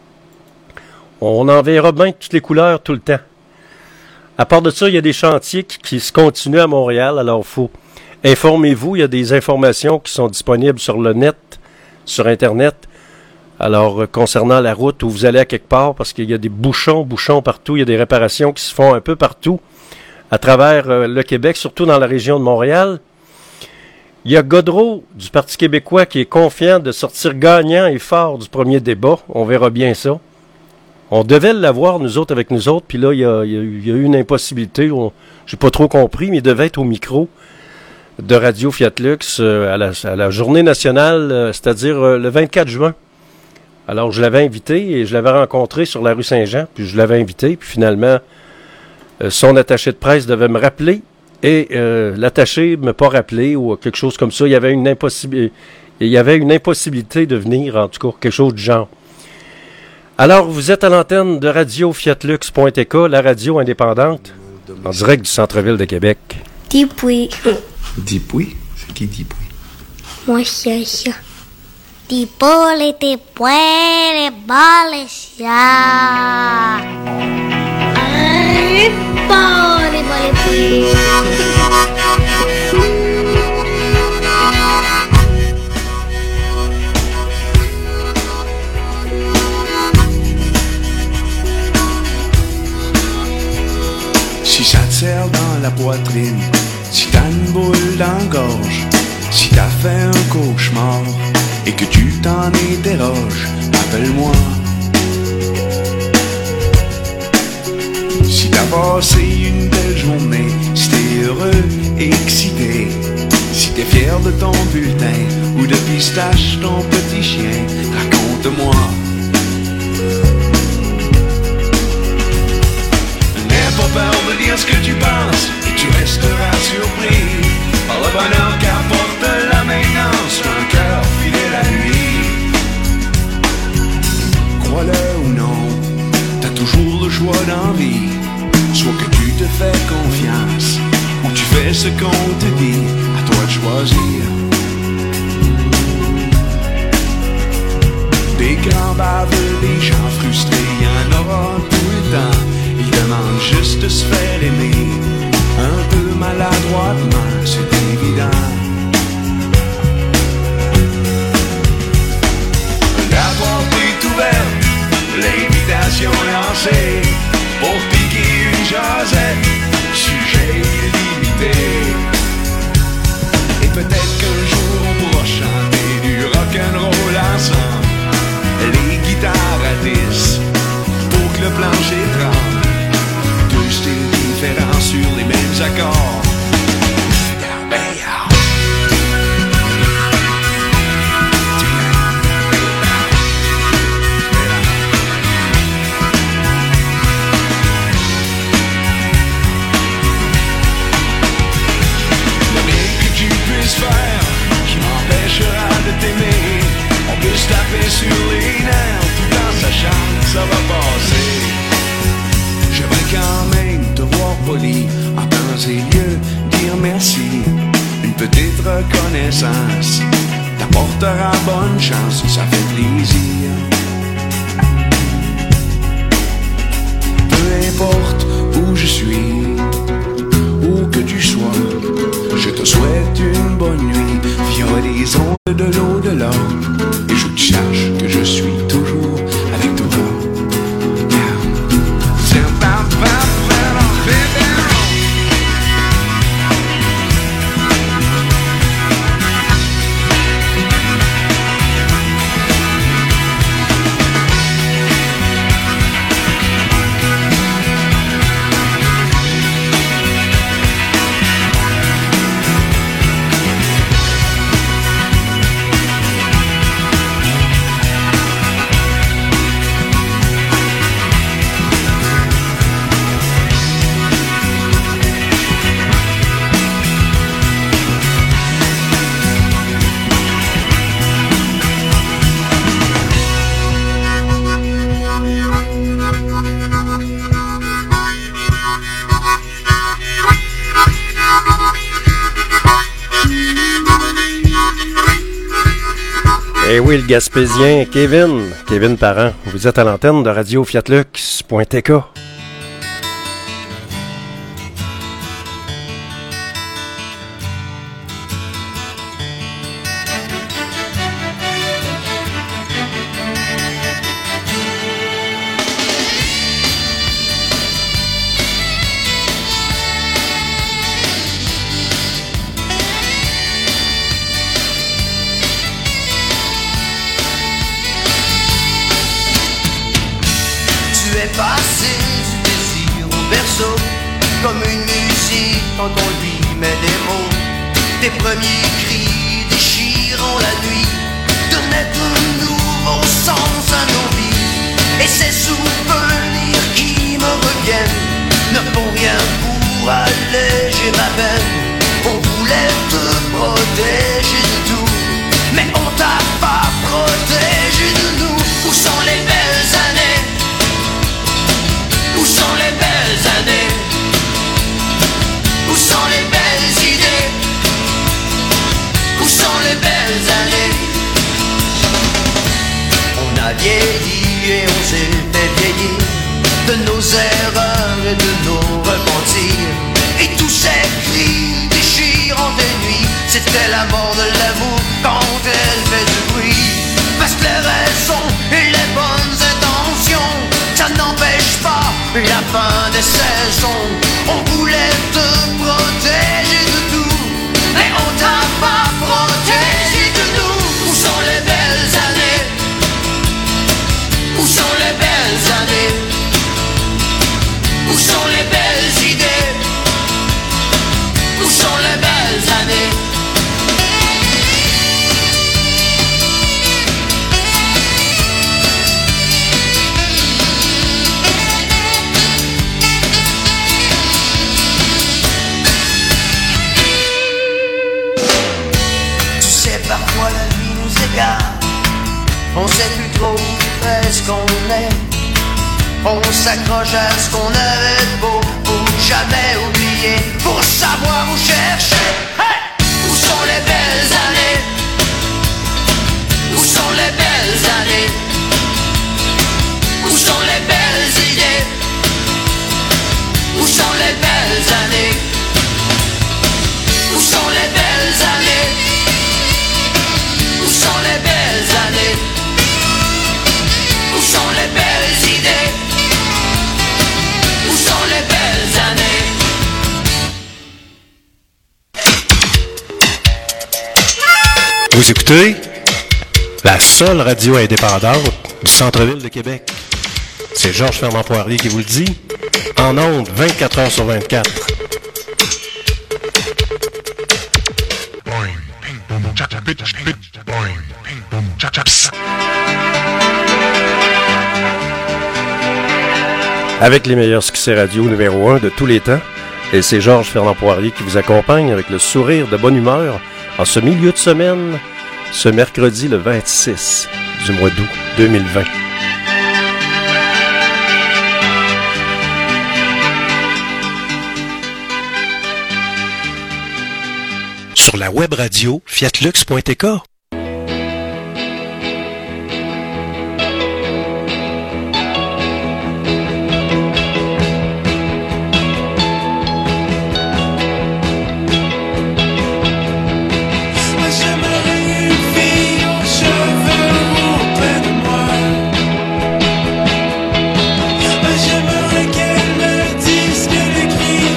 On en verra bien toutes les couleurs tout le temps. À part de ça, il y a des chantiers qui, qui se continuent à Montréal, alors il faut informez-vous, il y a des informations qui sont disponibles sur le net, sur Internet. Alors, euh, concernant la route où vous allez à quelque part, parce qu'il y a des bouchons, bouchons partout, il y a des réparations qui se font un peu partout, à travers euh, le Québec, surtout dans la région de Montréal. Il y a Godreau du Parti québécois qui est confiant de sortir gagnant et fort du premier débat. On verra bien ça. On devait l'avoir, nous autres, avec nous autres, puis là, il y a, il y a, il y a eu une impossibilité. On, j'ai pas trop compris, mais il devait être au micro de Radio Fiat Lux euh, à, la, à la journée nationale, euh, c'est-à-dire euh, le vingt-quatre juin. Alors, je l'avais invité et je l'avais rencontré sur la rue Saint-Jean, puis je l'avais invité, puis finalement, euh, son attaché de presse devait me rappeler, et euh, l'attaché ne m'a pas rappelé, ou quelque chose comme ça. Il y avait une impossibilité, il y avait une impossibilité de venir, en tout cas, quelque chose du genre. Alors, vous êtes à l'antenne de Radio Fiat Lux point T K, la radio indépendante, en direct du centre-ville de Québec. Dipoui. Dipoui? C'est qui Dipoui? Moi, c'est ça. Tipole, tipuele, balesia. Pole, pole, pole. Si ça te serre dans la poitrine, si t'as une boule dans la gorge, si t'as fait un cauchemar et que tu t'en interroges, appelle-moi. Si t'as passé une belle journée, si t'es heureux et excité, si t'es fier de ton bulletin ou de pistache ton petit chien, raconte-moi. N'aie pas peur de dire ce que tu penses et tu resteras surpris par le bonheur qu'apporte la maintenance d'un cœur fidèle à lui. Crois-le ou non, t'as toujours le choix d'envie. Soit que tu te fais confiance ou tu fais ce qu'on te dit, à toi de choisir. Des grands baveux, des gens frustrés, y'en aura tout le temps. Ils demandent juste de se faire aimer, un peu maladroitement, c'est évident. La porte est ouverte, l'invitation lancée, pour piquer une jasette, sujet illimité. Et peut-être qu'un jour on pourra chanter du rock'n'roll ensemble, les guitares à dix, pour que le plancher tremble. Deux styles différents sur les mêmes accords. On peut se taper sur les nerfs tout en sachant que ça va passer. J'aimerais quand même te voir poli, en temps et lieu dire merci. Une petite reconnaissance t'apportera bonne chance, ça fait plaisir. Peu importe où je suis, où que tu sois, je te souhaite une bonne nuit via les ondes de l'au-delà. Et je te sache que je suis Eh oui, le Gaspésien, Kevin, Kevin Parent. Vous êtes à l'antenne de Radio Fiat Lux point T K. Passé du désir au berceau, comme une musique quand on lui met des mots. Tes premiers cris déchirant la nuit donnaient un nouveau sens à nos vies. Et ces souvenirs qui me reviennent ne font rien pour alléger ma peine. On voulait te protéger de tout, mais on t'a pas protégé de nous. Où sont les belles années? Où sont les belles années? Où sont les belles idées? Où sont les belles années? On a vieilli et on s'est fait vieillir de nos erreurs et de nos repentirs. Et tous ces cris déchirant des nuits, c'était la mort de l'amour quand elle fait du bruit. Parce que les raisons et les bonnes intentions, ça n'empêche pas la fin des saisons. On voulait te protéger de tout, mais on t'a pas protégé de nous. Où sont les belles années? Où sont les belles années? Où sont les belles idées? Où sont les belles années? Parfois la vie nous égare, on sait plus trop où est-ce qu'on est. On s'accroche à ce qu'on avait de beau pour jamais oublier, pour savoir où chercher. Hey! Où sont les belles années? Où sont les belles années? Où sont les belles idées? Où sont les belles années? Où sont les belles années? Où sont les belles années? Où sont les belles idées? Où sont les belles années? Vous écoutez la seule radio indépendante du centre-ville de Québec. C'est Georges Fernand Poirier qui vous le dit. En ondes, vingt-quatre heures sur vingt-quatre. Avec les meilleurs succès radio numéro un de tous les temps. Et c'est Georges Fernand Poirier qui vous accompagne avec le sourire de bonne humeur en ce milieu de semaine, ce mercredi le vingt-six du mois d'août deux mille vingt. Sur la web radio Fiat Lux point T K.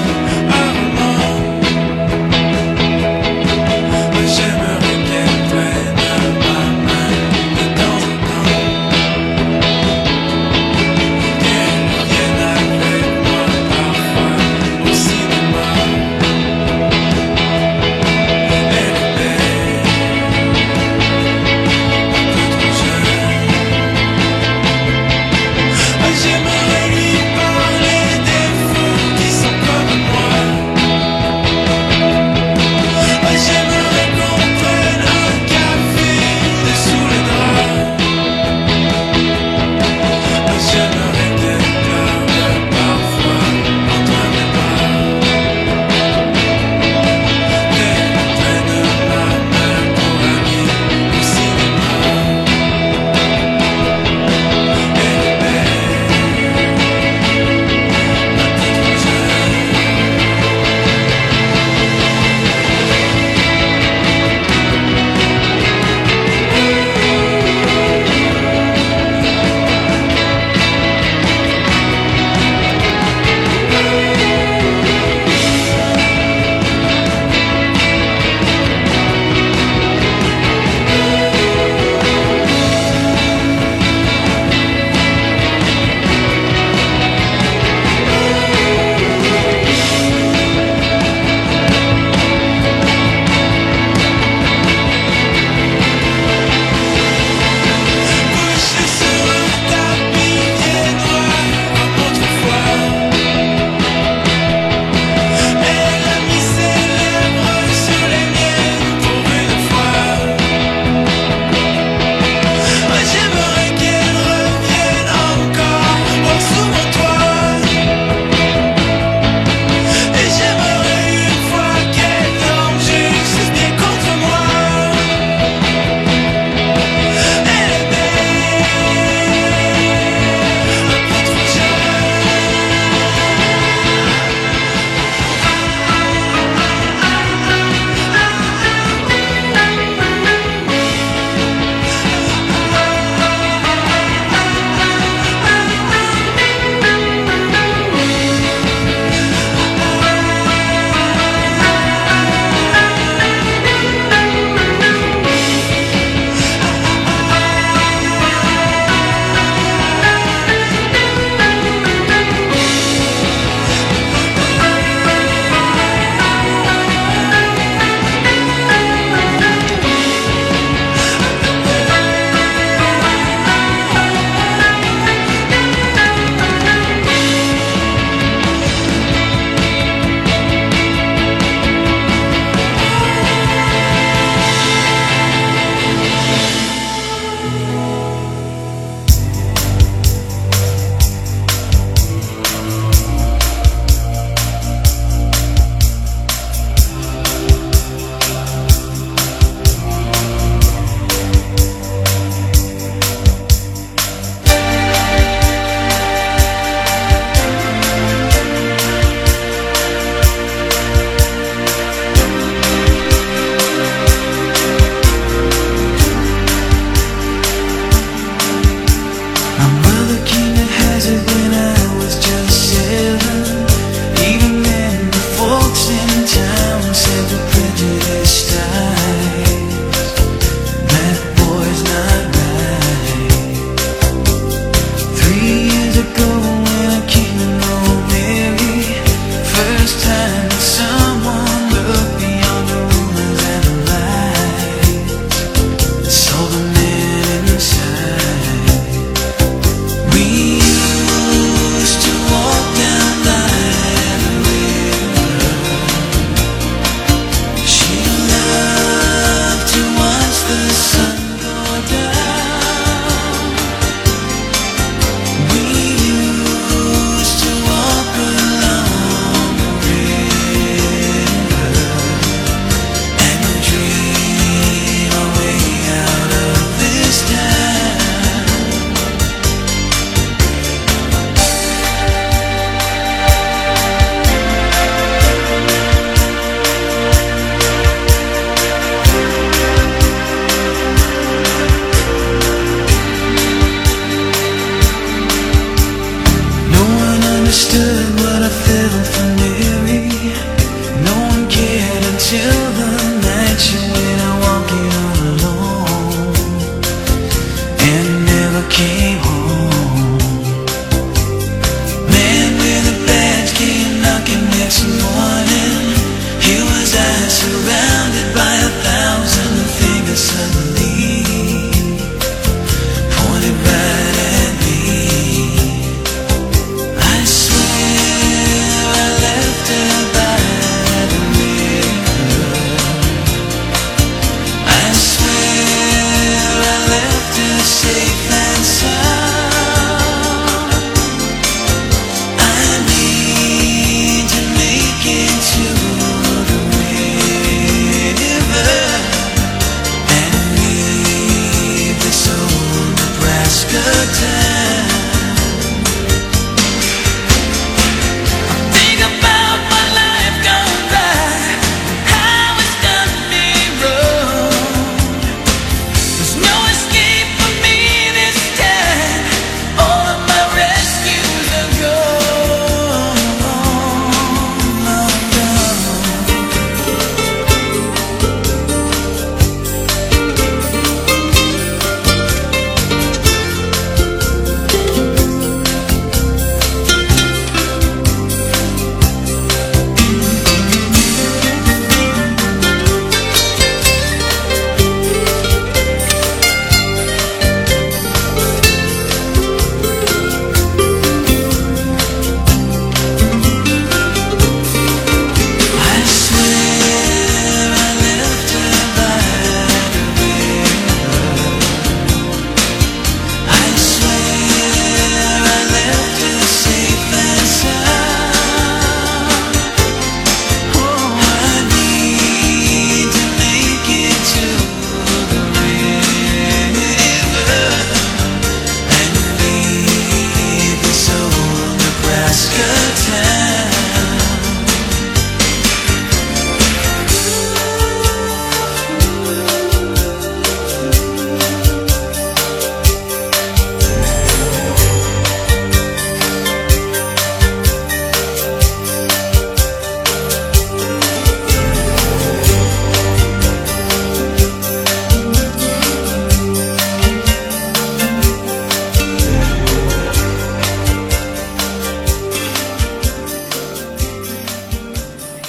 J'aimerais qu'elle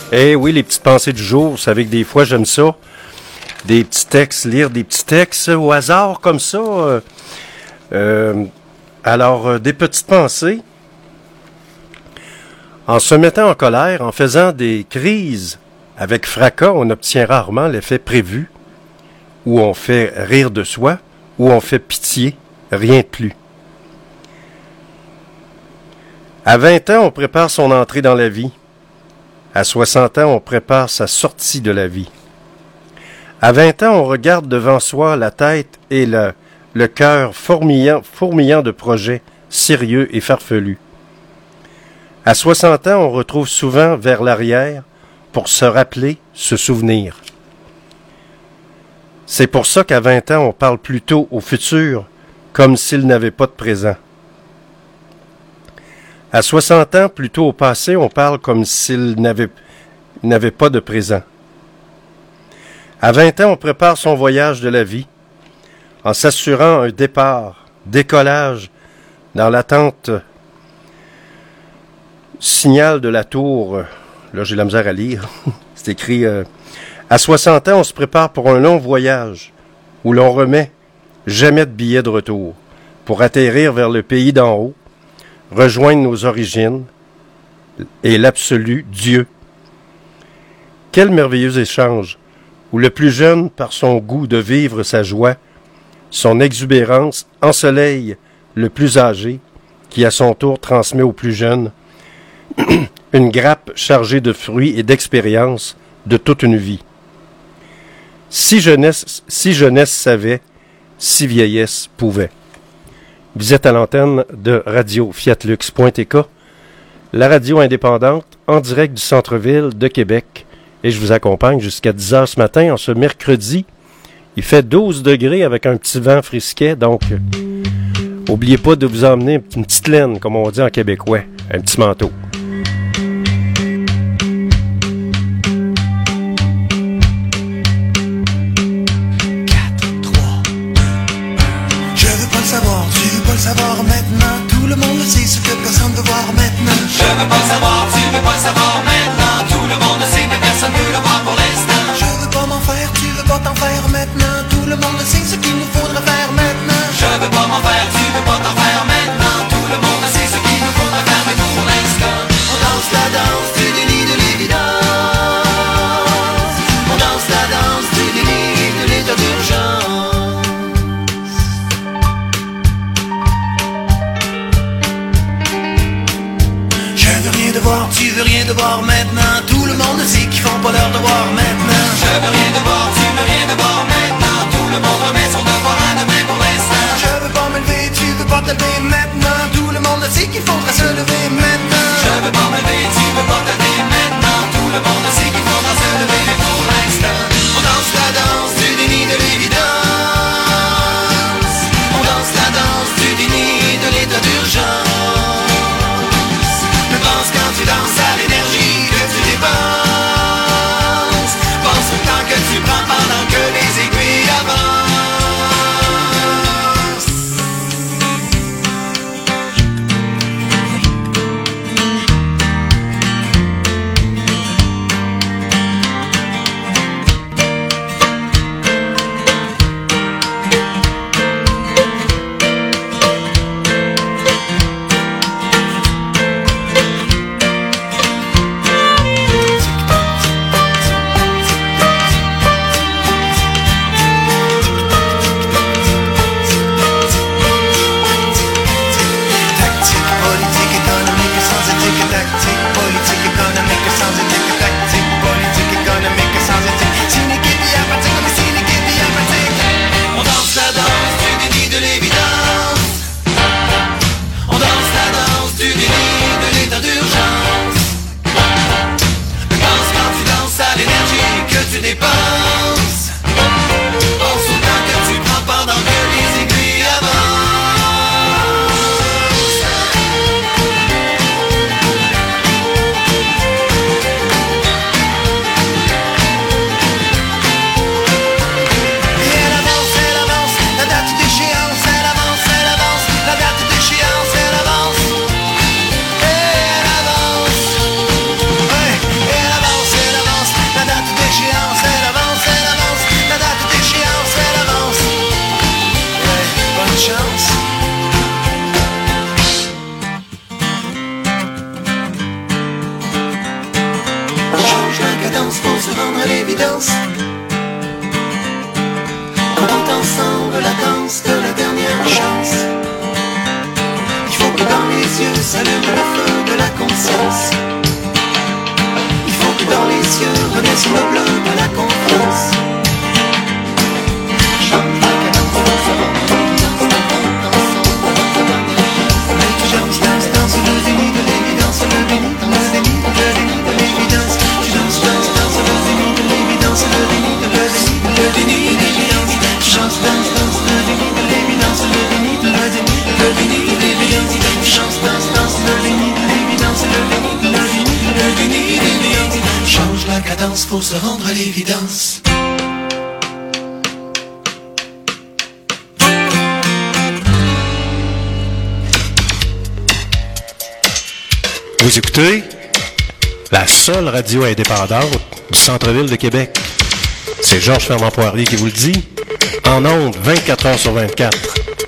Eh oui, les petites pensées du jour, vous savez que des fois j'aime ça. Des petits textes, lire des petits textes au hasard comme ça. Euh, euh, alors, euh, des petites pensées. En se mettant en colère, en faisant des crises avec fracas, on obtient rarement l'effet prévu, où on fait rire de soi, où on fait pitié, rien de plus. À vingt ans, on prépare son entrée dans la vie. À soixante ans, on prépare sa sortie de la vie. À vingt ans, on regarde devant soi la tête et le, le cœur fourmillant, fourmillant de projets sérieux et farfelus. À soixante ans, on retrouve souvent vers l'arrière pour se rappeler, se souvenir. C'est pour ça qu'à vingt ans, on parle plutôt au futur comme s'il n'avait pas de présent. À soixante ans, plutôt au passé, on parle comme s'il n'avait, n'avait pas de présent. À vingt ans, on prépare son voyage de la vie en s'assurant un départ, décollage dans l'attente, signal de la tour. Là, j'ai la misère à lire. C'est écrit euh, à soixante ans, on se prépare pour un long voyage où l'on remet jamais de billet de retour pour atterrir vers le pays d'en haut, rejoindre nos origines et l'absolu Dieu. Quel merveilleux échange, où le plus jeune, par son goût de vivre sa joie, son exubérance, ensoleille le plus âgé, qui à son tour transmet au plus jeune une grappe chargée de fruits et d'expériences de toute une vie. Si jeunesse, si jeunesse savait, si vieillesse pouvait. Vous êtes à l'antenne de Radio Fiatlux point T K, la radio indépendante en direct du centre-ville de Québec. Et je vous accompagne jusqu'à dix heures ce matin, en ce mercredi. Il fait douze degrés avec un petit vent frisquet, donc n'oubliez pas de vous emmener une petite laine, comme on dit en québécois, un petit manteau. Savoir maintenant, tout le monde sait ce que personne veut voir maintenant. Je veux pas le savoir, tu veux pas le savoir maintenant. Tout le monde sait, mais personne veut le voir pour l'instant. Je veux pas m'en faire, tu veux pas t'en faire maintenant. Tout le monde sait ce qu'il nous faudra faire maintenant. Je veux pas m'en faire, tu veux pas t'en faire maintenant. Tout le monde sait ce qu'il nous faudra faire, mais pour l'instant, on danse la danse du déni de l'évidence. On danse la danse du déni de l'état d'urgence. Tu veux rien devoir maintenant. Tout le monde sait qu'ils font pas leur devoir maintenant. Je veux rien devoir, tu veux rien devoir maintenant. Tout le monde remet son devoir à demain pour l'instant. Je veux pas me lever, tu veux pas te lever maintenant. Tout le monde sait qu'il faudra se lever maintenant. Je veux pas me lever, tu veux pas te lever maintenant. Tout le monde sait qu'il faudra se lever, mais pour l'instant, on danse la danse du déni de l'évidence. On danse la danse du déni de l'état d'urgence. Tu danses à l'énergie que tu dépenses. Pense au temps que tu prends pendant que les aiguilles avancent. rendre à l'évidence. On chante ensemble la danse de la dernière chance. Il faut que dans les yeux s'allume le feu de la conscience. Il faut que dans les yeux renaisse le bleu de la confiance. Chante la cadence pour se rendre à l'évidence. Danse, danse, danse, le déni de l'évidence, le déni, le déni, le déni de l'évidence. Tu danses, danses, danses, le déni de l'évidence, le déni, le déni, le déni de l'évidence. Tu danses, danses, danses, le déni de l'évidence, le déni, le déni, le déni de l'évidence. Tu danses, danses, danses, le déni de l'évidence, le déni, le déni, le déni de l'évidence. Change la cadence pour se rendre à l'évidence. Vous écoutez la seule radio indépendante du centre-ville de Québec. C'est Georges Fernand Poirier qui vous le dit, en ondes vingt-quatre heures sur vingt-quatre.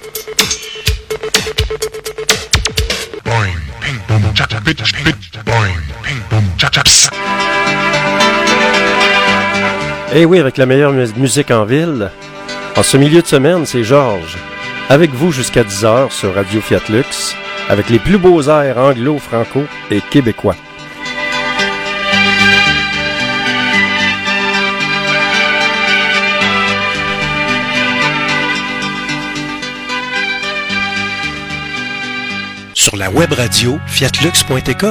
Et oui, avec la meilleure mu- musique en ville, en ce milieu de semaine, c'est Georges, avec vous jusqu'à dix heures sur Radio Fiat Lux, avec les plus beaux airs anglo, franco et québécois. Sur la web radio fiatlux point t k.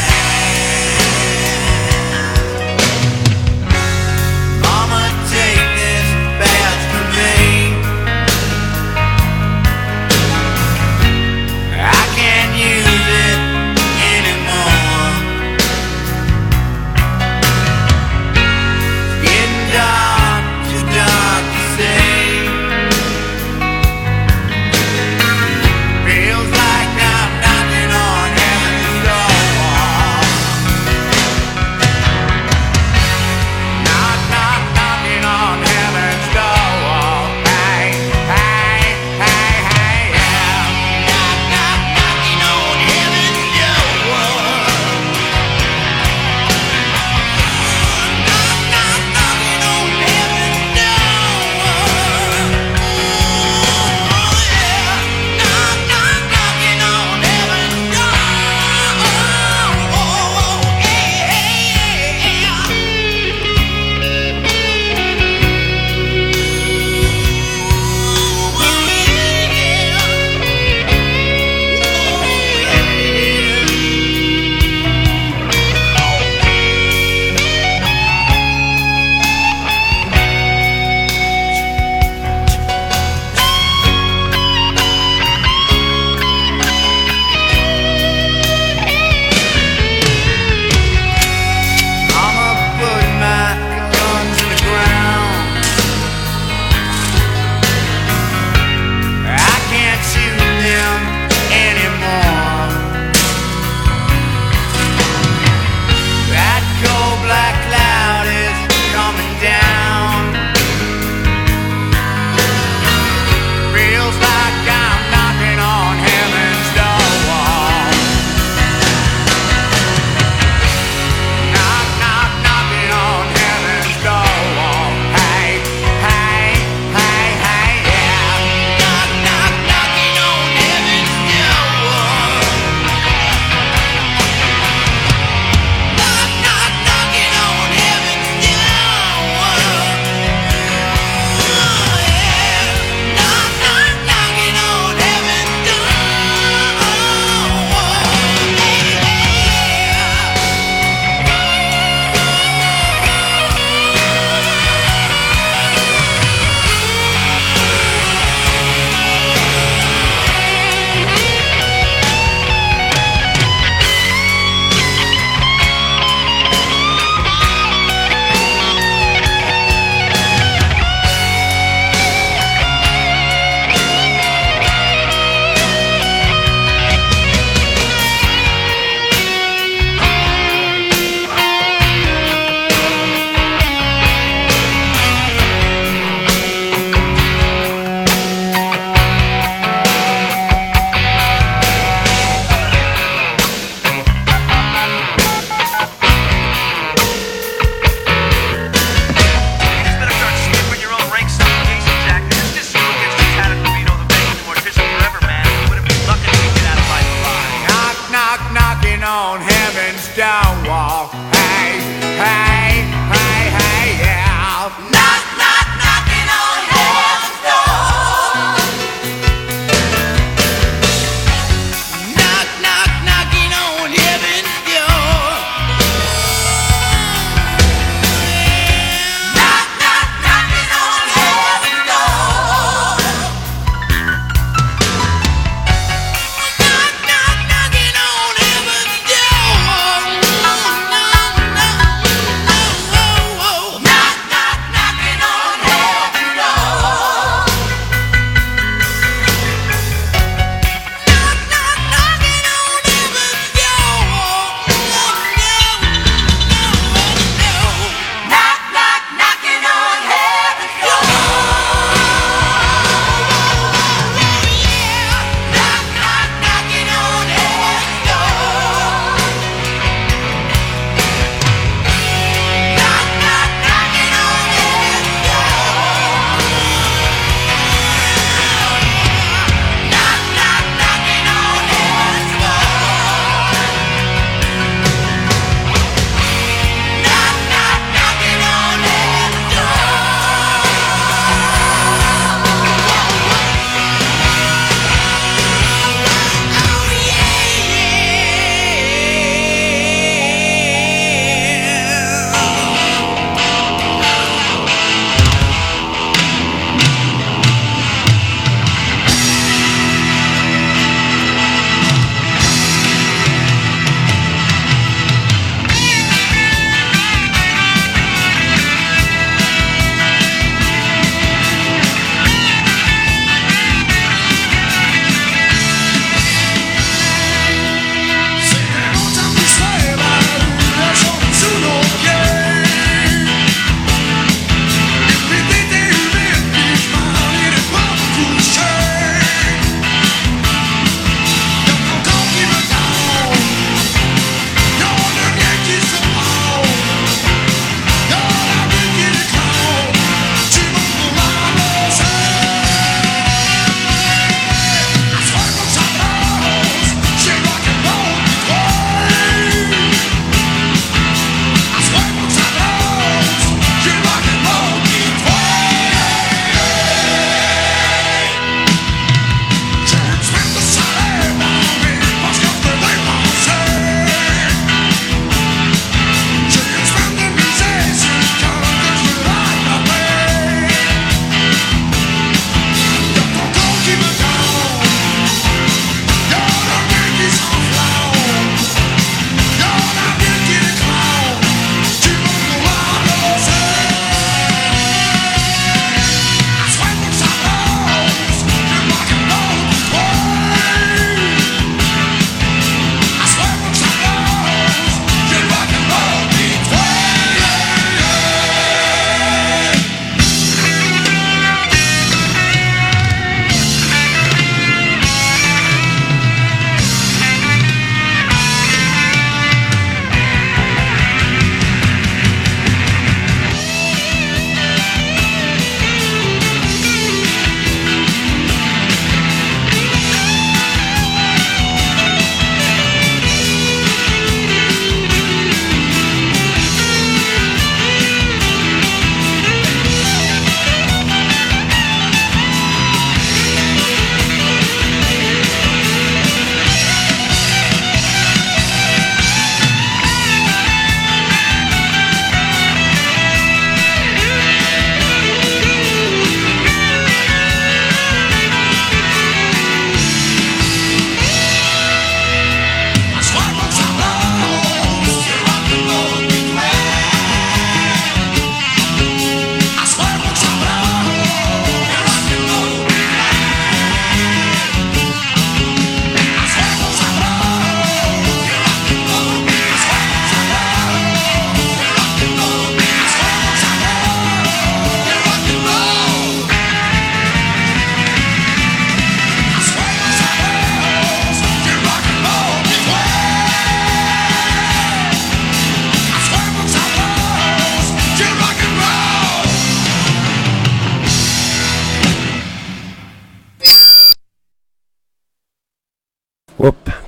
Mama, take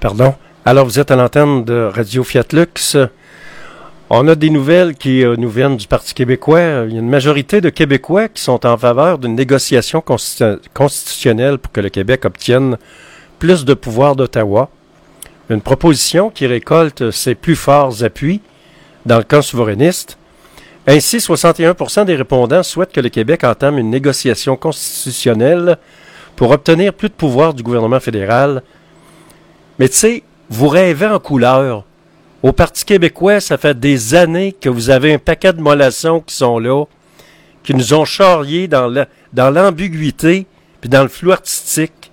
pardon. Alors, vous êtes à l'antenne de Radio Fiat Lux. On a des nouvelles qui euh, nous viennent du Parti québécois. Il y a une majorité de Québécois qui sont en faveur d'une négociation constitu- constitutionnelle pour que le Québec obtienne plus de pouvoir d'Ottawa. Une proposition qui récolte ses plus forts appuis dans le camp souverainiste. Ainsi, soixante et un pour cent des répondants souhaitent que le Québec entame une négociation constitutionnelle pour obtenir plus de pouvoir du gouvernement fédéral. Mais tu sais, vous rêvez en couleur. Au Parti québécois, ça fait des années que vous avez un paquet de mollassons qui sont là, qui nous ont charriés dans, la, dans l'ambiguïté puis dans le flou artistique,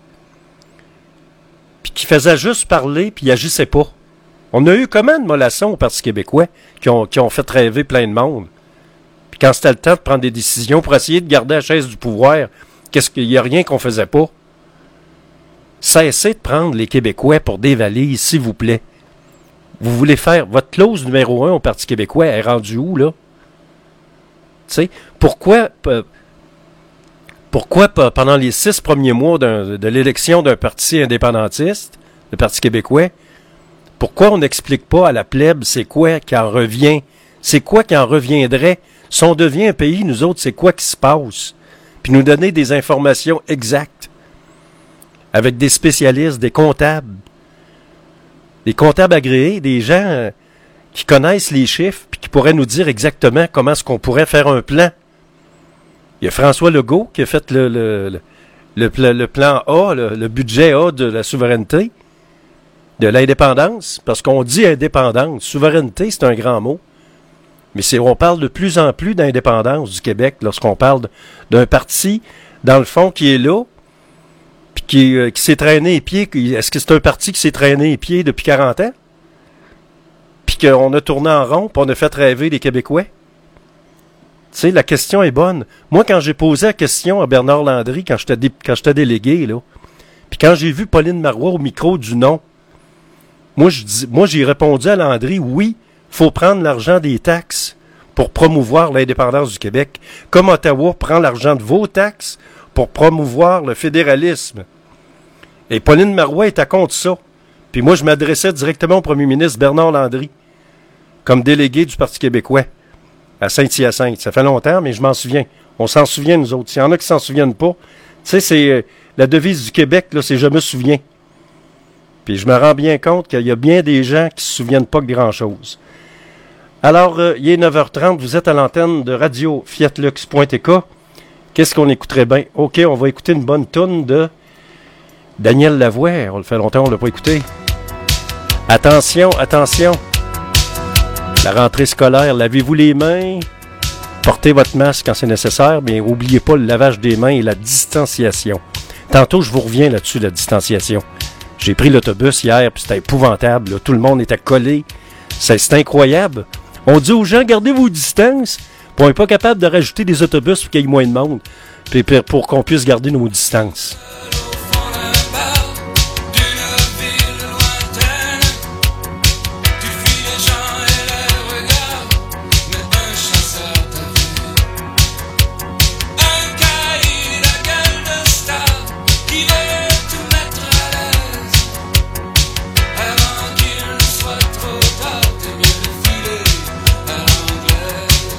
puis qui faisaient juste parler puis ils agissaient pas. On a eu combien de mollassons au Parti québécois qui ont, qui ont fait rêver plein de monde? Puis quand c'était le temps de prendre des décisions pour essayer de garder la chaise du pouvoir, qu'est-ce qu'il y a rien qu'on faisait pas? Cessez de prendre les Québécois pour des valises, s'il vous plaît. Vous voulez faire... Votre clause numéro un au Parti québécois est rendue où, là? Tu sais, pourquoi... Euh, pourquoi pendant les six premiers mois d'un, de l'élection d'un parti indépendantiste, le Parti québécois, pourquoi on n'explique pas à la plèbe c'est quoi qui en revient? C'est quoi qui en reviendrait? Si on devient un pays, nous autres, c'est quoi qui se passe? Puis nous donner des informations exactes. Avec des spécialistes, des comptables. Des comptables agréés, des gens euh, qui connaissent les chiffres puis qui pourraient nous dire exactement comment est-ce qu'on pourrait faire un plan. Il y a François Legault qui a fait le, le, le, le, le plan A, le, le budget A de la souveraineté, de l'indépendance, parce qu'on dit indépendance. Souveraineté, c'est un grand mot. Mais c'est, on parle de plus en plus d'indépendance du Québec lorsqu'on parle de, d'un parti, dans le fond, qui est là, puis qui, euh, qui s'est traîné les pieds. Est-ce que c'est un parti qui s'est traîné les pieds depuis quarante ans? Puis qu'on a tourné en rond, puis on a fait rêver les Québécois? Tu sais, la question est bonne. Moi, quand j'ai posé la question à Bernard Landry, quand j'étais, dé, quand j'étais délégué, là, puis quand j'ai vu Pauline Marois au micro du non, moi, je dis, moi, j'ai répondu à Landry, oui, faut prendre l'argent des taxes pour promouvoir l'indépendance du Québec, comme Ottawa prend l'argent de vos taxes pour promouvoir le fédéralisme. Et Pauline Marois était contre ça. Puis moi, je m'adressais directement au premier ministre Bernard Landry, comme délégué du Parti québécois, à Saint-Hyacinthe. Ça fait longtemps, mais je m'en souviens. On s'en souvient, nous autres. S'il y en a qui s'en souviennent pas, tu sais, c'est euh, la devise du Québec, là, c'est « je me souviens ». Puis je me rends bien compte qu'il y a bien des gens qui se souviennent pas de grand-chose. Alors, euh, il est neuf heures trente, vous êtes à l'antenne de radio fiatlux point t k. Qu'est-ce qu'on écouterait bien? OK, on va écouter une bonne toune de Daniel Lavoie. On le fait longtemps, on l'a pas écouté. Attention, attention. La rentrée scolaire, lavez-vous les mains. Portez votre masque quand c'est nécessaire, mais n'oubliez pas le lavage des mains et la distanciation. Tantôt, je vous reviens là-dessus, la distanciation. J'ai pris l'autobus hier, puis c'était épouvantable. Là. Tout le monde était collé. C'est, c'est incroyable. On dit aux gens, gardez vos distances. Puis on n'est pas capable de rajouter des autobus pour qu'il y ait moins de monde. Puis pour qu'on puisse garder nos distances.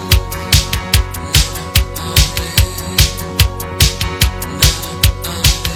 Thank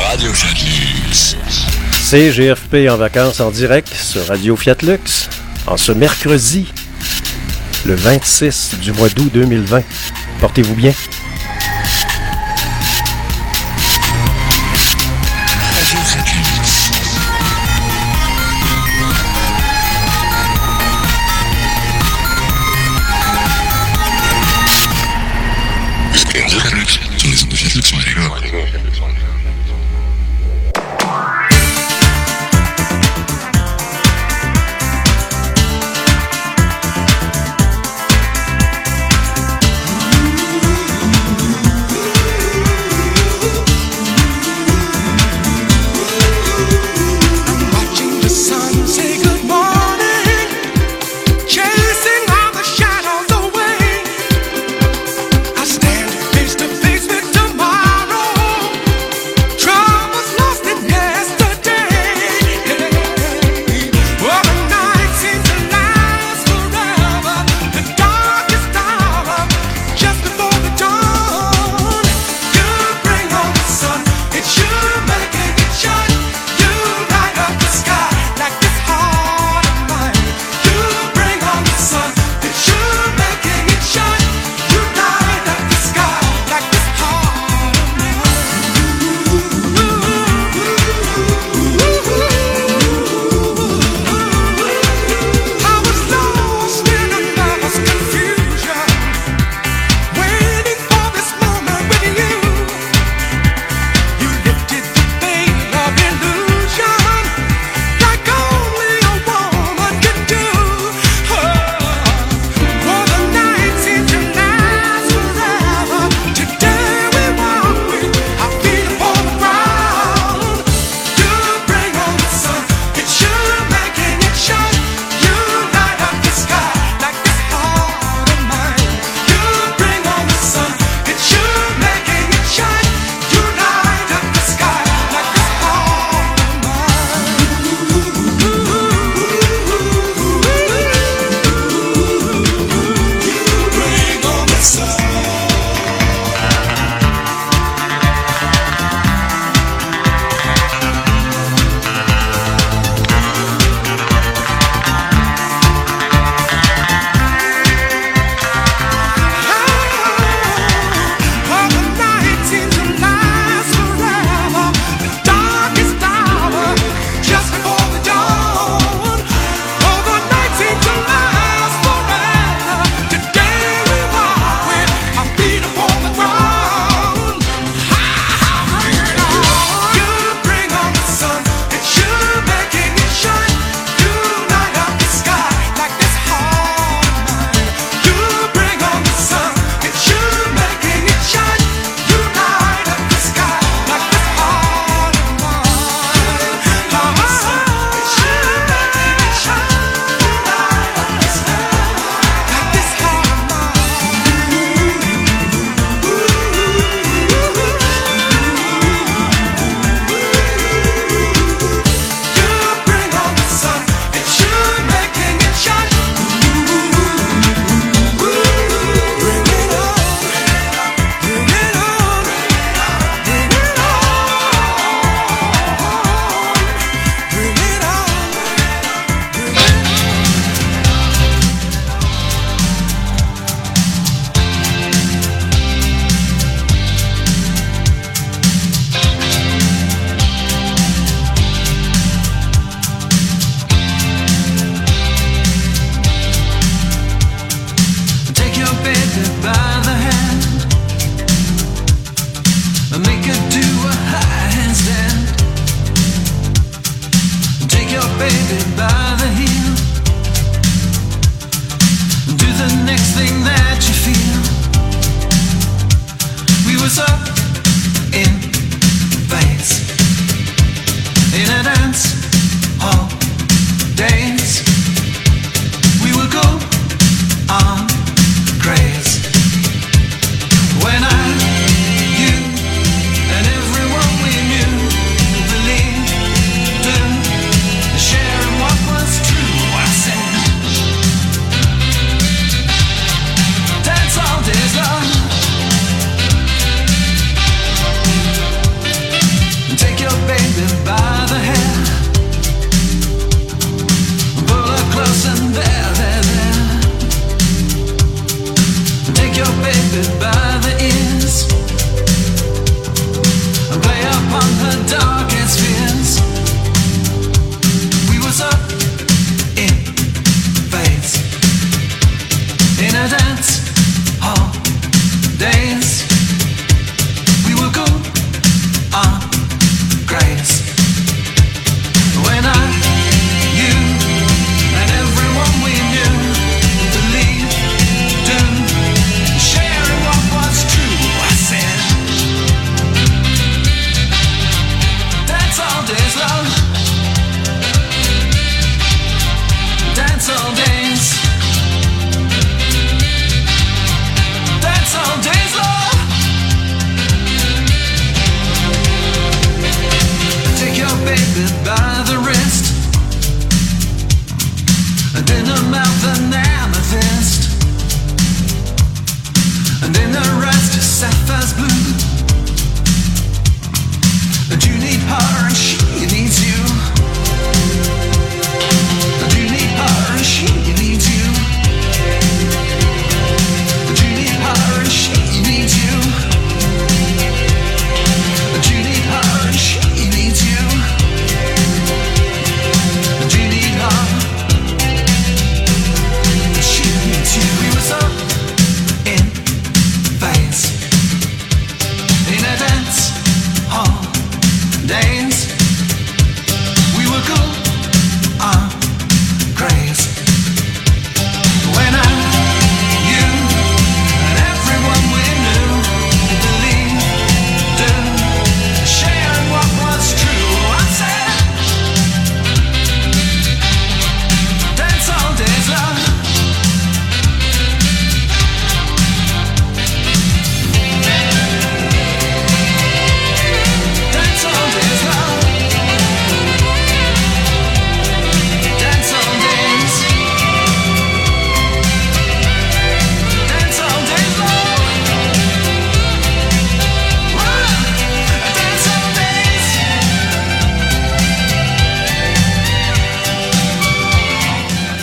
Radio Fiat Lux. C'est G F P en vacances en direct sur Radio Fiat Lux en ce mercredi, le vingt-six du mois d'août deux mille vingt. Portez-vous bien. Radio Fiat Lux. Radio Fiat Lux sur les ondes de Fiat Lux sur les gars.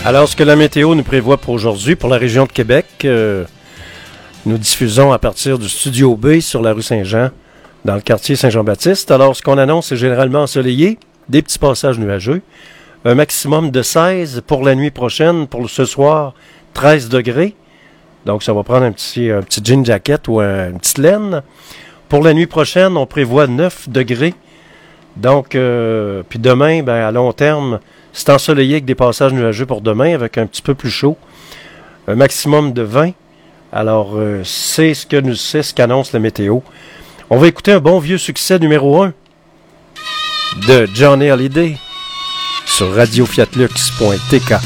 Alors, ce que la météo nous prévoit pour aujourd'hui, pour la région de Québec, euh, nous diffusons à partir du Studio B sur la rue Saint-Jean, dans le quartier Saint-Jean-Baptiste. Alors, ce qu'on annonce, c'est généralement ensoleillé, des petits passages nuageux, un maximum de seize pour la nuit prochaine, pour ce soir, treize degrés. Donc, ça va prendre un petit, un petit jean jacket ou un, une petite laine. Pour la nuit prochaine, on prévoit neuf degrés. Donc, euh, puis demain, ben, à long terme, c'est ensoleillé avec des passages nuageux pour demain, avec un petit peu plus chaud. Un maximum de vingt. Alors, euh, c'est ce que nous c'est ce qu'annonce la météo. On va écouter un bon vieux succès numéro un de Johnny Hallyday sur radio fiat lux point t k.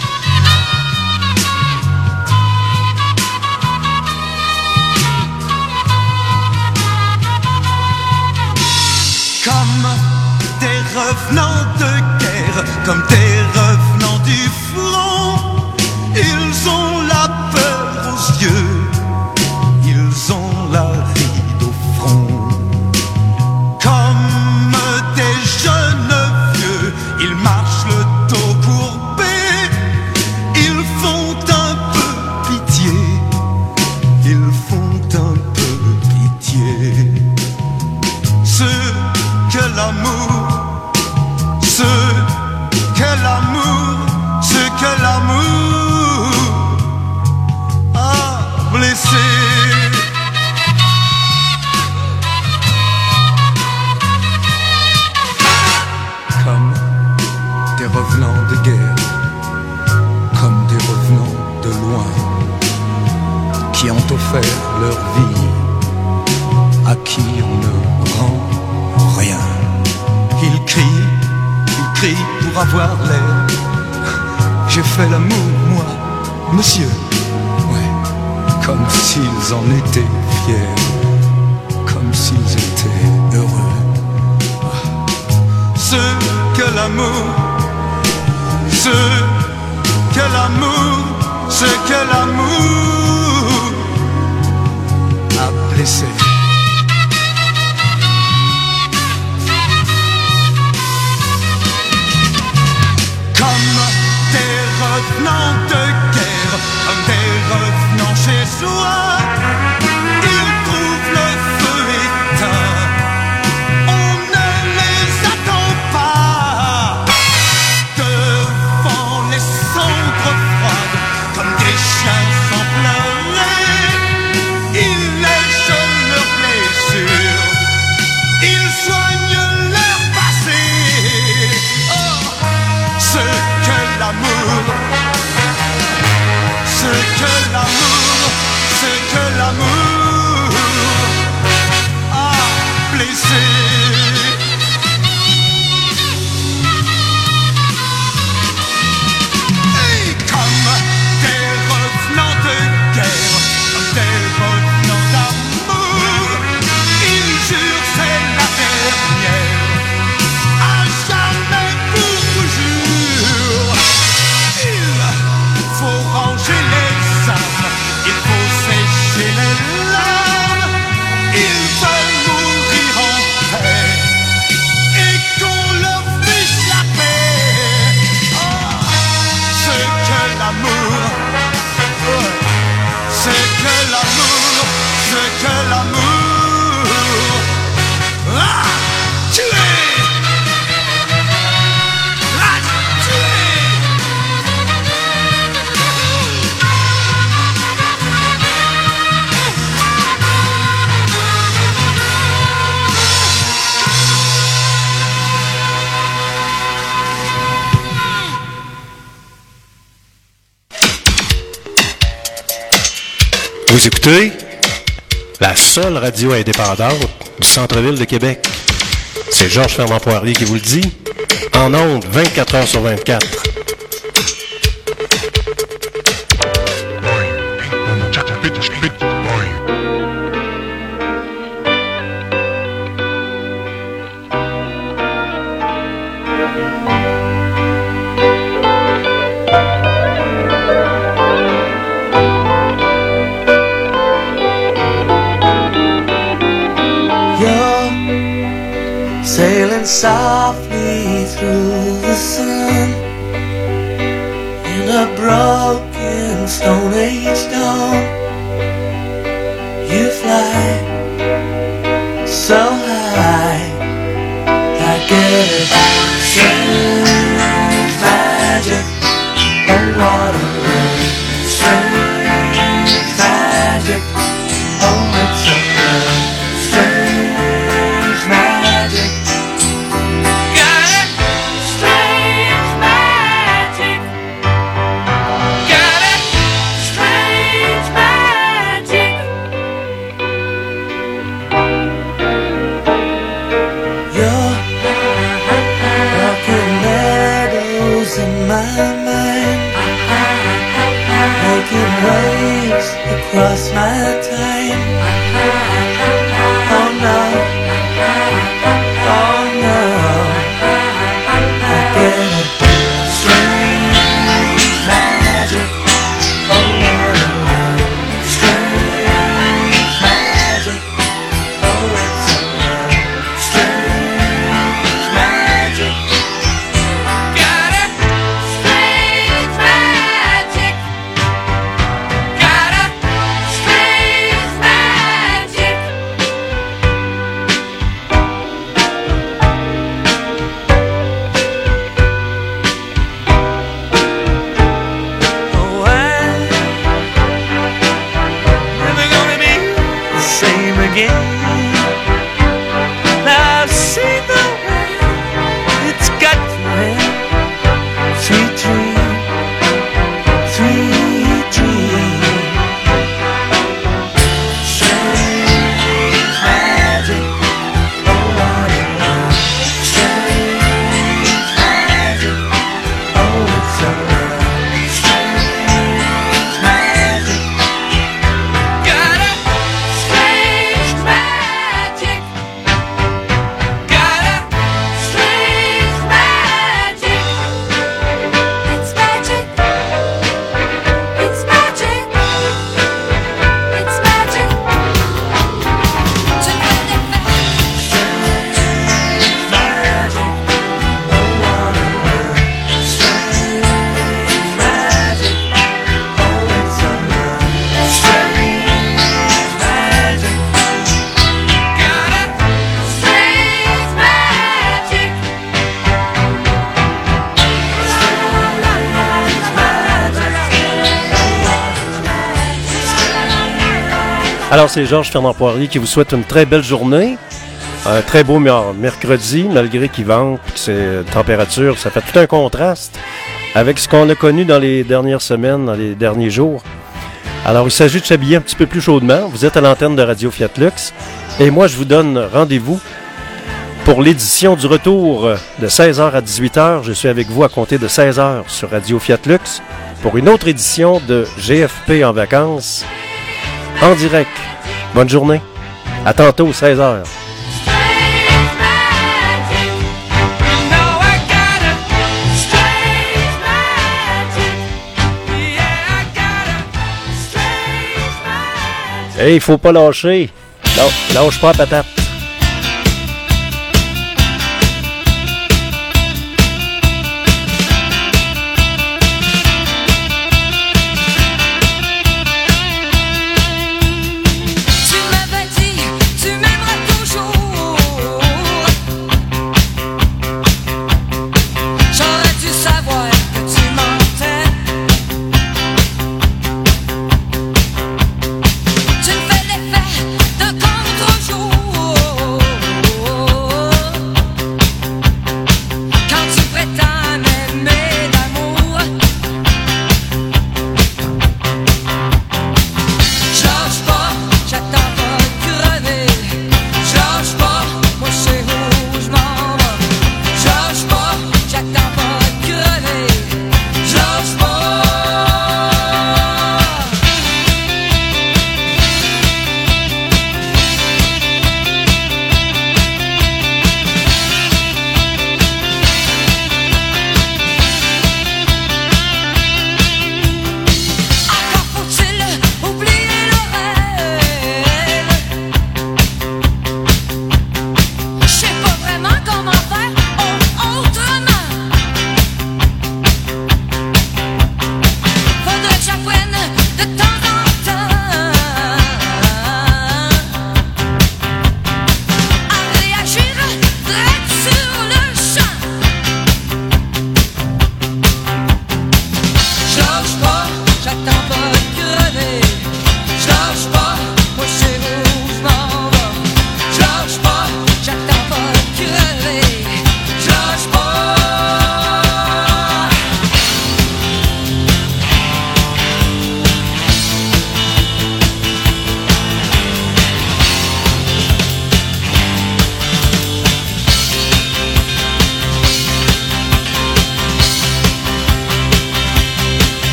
Comme des revenants de guerre, comme des revenants du front, ils ont la peur aux yeux, ils ont la ride au front. Comme des jeunes vieux, ils marchent le dos courbé, ils font un peu pitié, ils font un peu pitié. Ceux que l'amour, ce que l'amour, ce que l'amour a blessé. Comme des revenants de guerre, comme des revenants de loin, qui ont offert leur vie, à qui on ne rend rien. Ils crient, ils crient pour avoir l'air. J'ai fait l'amour, moi, monsieur. Ouais, comme s'ils en étaient fiers, comme s'ils étaient heureux. Ce que l'amour, ce que l'amour, ce que l'amour a blessé. Revenants de guerre, comme des revenants chez soi, ils trouvent le feu éteint. On ne les attend pas devant les cendres froides, comme des chiens sans pleurer. Ils lèchent leurs blessures, ils soignent leur passé. Oh, ce que l'amour, ce que l'amour, ce que l'amour a blessé. Et comme des revenants de guerre, comme des revenants d'amour, ils jurent c'est la dernière, à jamais pour toujours. Il faut ranger les âmes, il faut sécher les larmes, ils veulent mourir en paix et qu'on leur fiche la paix. Oh, ce que l'amour, ce que l'amour, ce que l'amour a tué, a tué. Vous écoutez la seule radio indépendante du centre-ville de Québec. C'est Georges Fernand Poirier qui vous le dit, en ondes vingt-quatre heures sur vingt-quatre. Sailing softly through the sun in the Stone Age dawn. You fly so high, I get a strange magic on water. Strange magic, oh it's a strange magic. Got it, strange magic. Got it, strange magic. You're rocking meadows in my mind, making waves across my time. Oh no, oh no, I get a strange magic. Oh no, strange magic. Oh, it's a strange magic. Got it, strange magic. Got it, strange magic. Oh, I'm never gonna be the same again. Now I've seen the way it's got to end. Sweet dream, sweet dream. Strange magic, oh what a love. Strange magic, oh it's a love. Strange magic. Got it, strange magic. Got it, strange magic. It's magic. It's magic. It's magic. To let it back. Strange magic. Oh what a love. Strange magic. Oh it's a love. Strange magic. Got it. Strange magic. Alors, c'est Georges Fernand Poirier qui vous souhaite une très belle journée. Un très beau mer- mercredi, malgré qu'il vente, que c'est température, ça fait tout un contraste avec ce qu'on a connu dans les dernières semaines, dans les derniers jours. Alors, il s'agit de s'habiller un petit peu plus chaudement. Vous êtes à l'antenne de Radio Fiat Lux. Et moi, je vous donne rendez-vous pour l'édition du retour de seize heures à dix-huit heures. Je suis avec vous à compter de seize heures sur Radio Fiat Lux pour une autre édition de G F P en vacances en direct. Bonne journée. À tantôt, seize heures. Hey, il faut pas lâcher. Non, lâche pas la patate. Tu m'avais dit, tu m'aimeras toujours. J'aurais dû savoir que tu mentais. Tu me fais l'effet d'un contre-jour.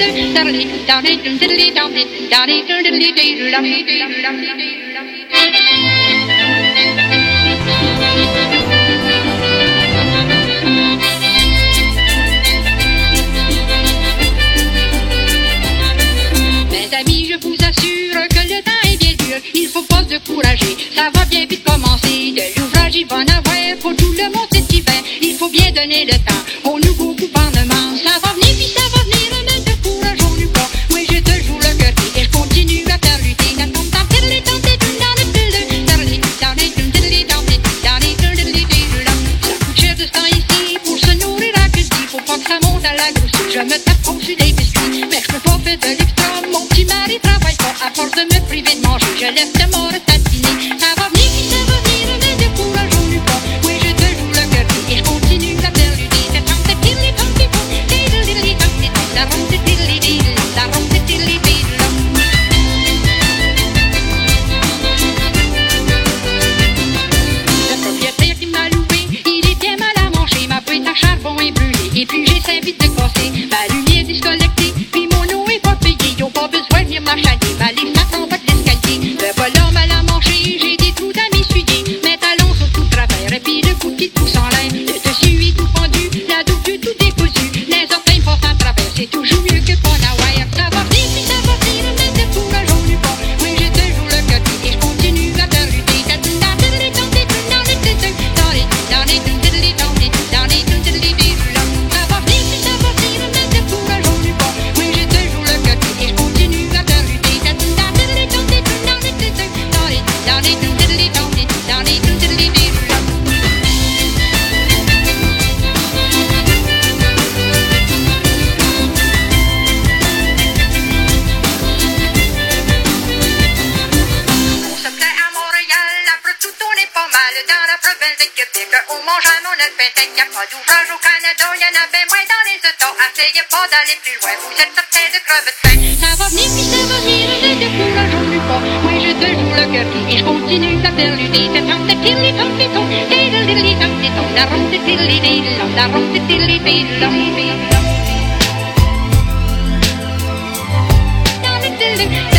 Mes amis, je vous assure que le temps est bien dur, il faut pas se décourager, ça va bien vite commencer. De l'ouvrage, il va en avoir pour tout le monde cet hiver. Il faut bien donner le temps au nouveau gouvernement. Ça va venir, puis ça va venir, ne décourageons-nous pas. Moi, je te joue le cœur et je continue à faire lutter. Ça coûte cher de ce temps ici pour se nourrir à que dit. Faut pas que ça monte à la grosse. Je me tape au-dessus des biscuits, mais je peux pas faire de l'extra. Mon petit mari travaille pas à force de me priver de manger. Je laisse de mort tatiner. Ça va venir, puis ça va venir, ne décourageons-nous pas. Oui, je te joue le cœur et je continue à faire lutter. Le propriétaire qui m'a loué, il est bien mal à manger. Ma boîte à charbon est brûlée et puis j'ai cinq vite de casser. Ma lumière disconnectée, puis mon eau est pas payée. Ils ont pas besoin de venir m'achaler, ma les fat en bas de l'escalier. Le volant mal à manger, j'ai des trous dans mes souliers. Mes talons sont tout travers et puis le coup qui te pousse en l'air. Le dessus est tout pendu, la double tout décousu. Les orteils passent à travers, c'est toujours mieux que pas d'Hawaï. Ça va venir, puis ça va venir, ne décourageons-nous pas. Oui, je te joue le côté et je continue à faire lutter. Dans la province de Québec, on mange à mon pain, y a pas d'ouvrage au Canada, y en a bien moins dans les autos. Essayez pas d'aller plus loin, vous êtes certain de crever de faim. Ça va venir, puis ça va venir, ne décourageons-nous pas. Moi je te joue le cœur et je continue à faire lutter. C'est tant de tilly tant de ton, et de lily tant de ton, la ronde de tilly dilly, la ronde de tilly dilly.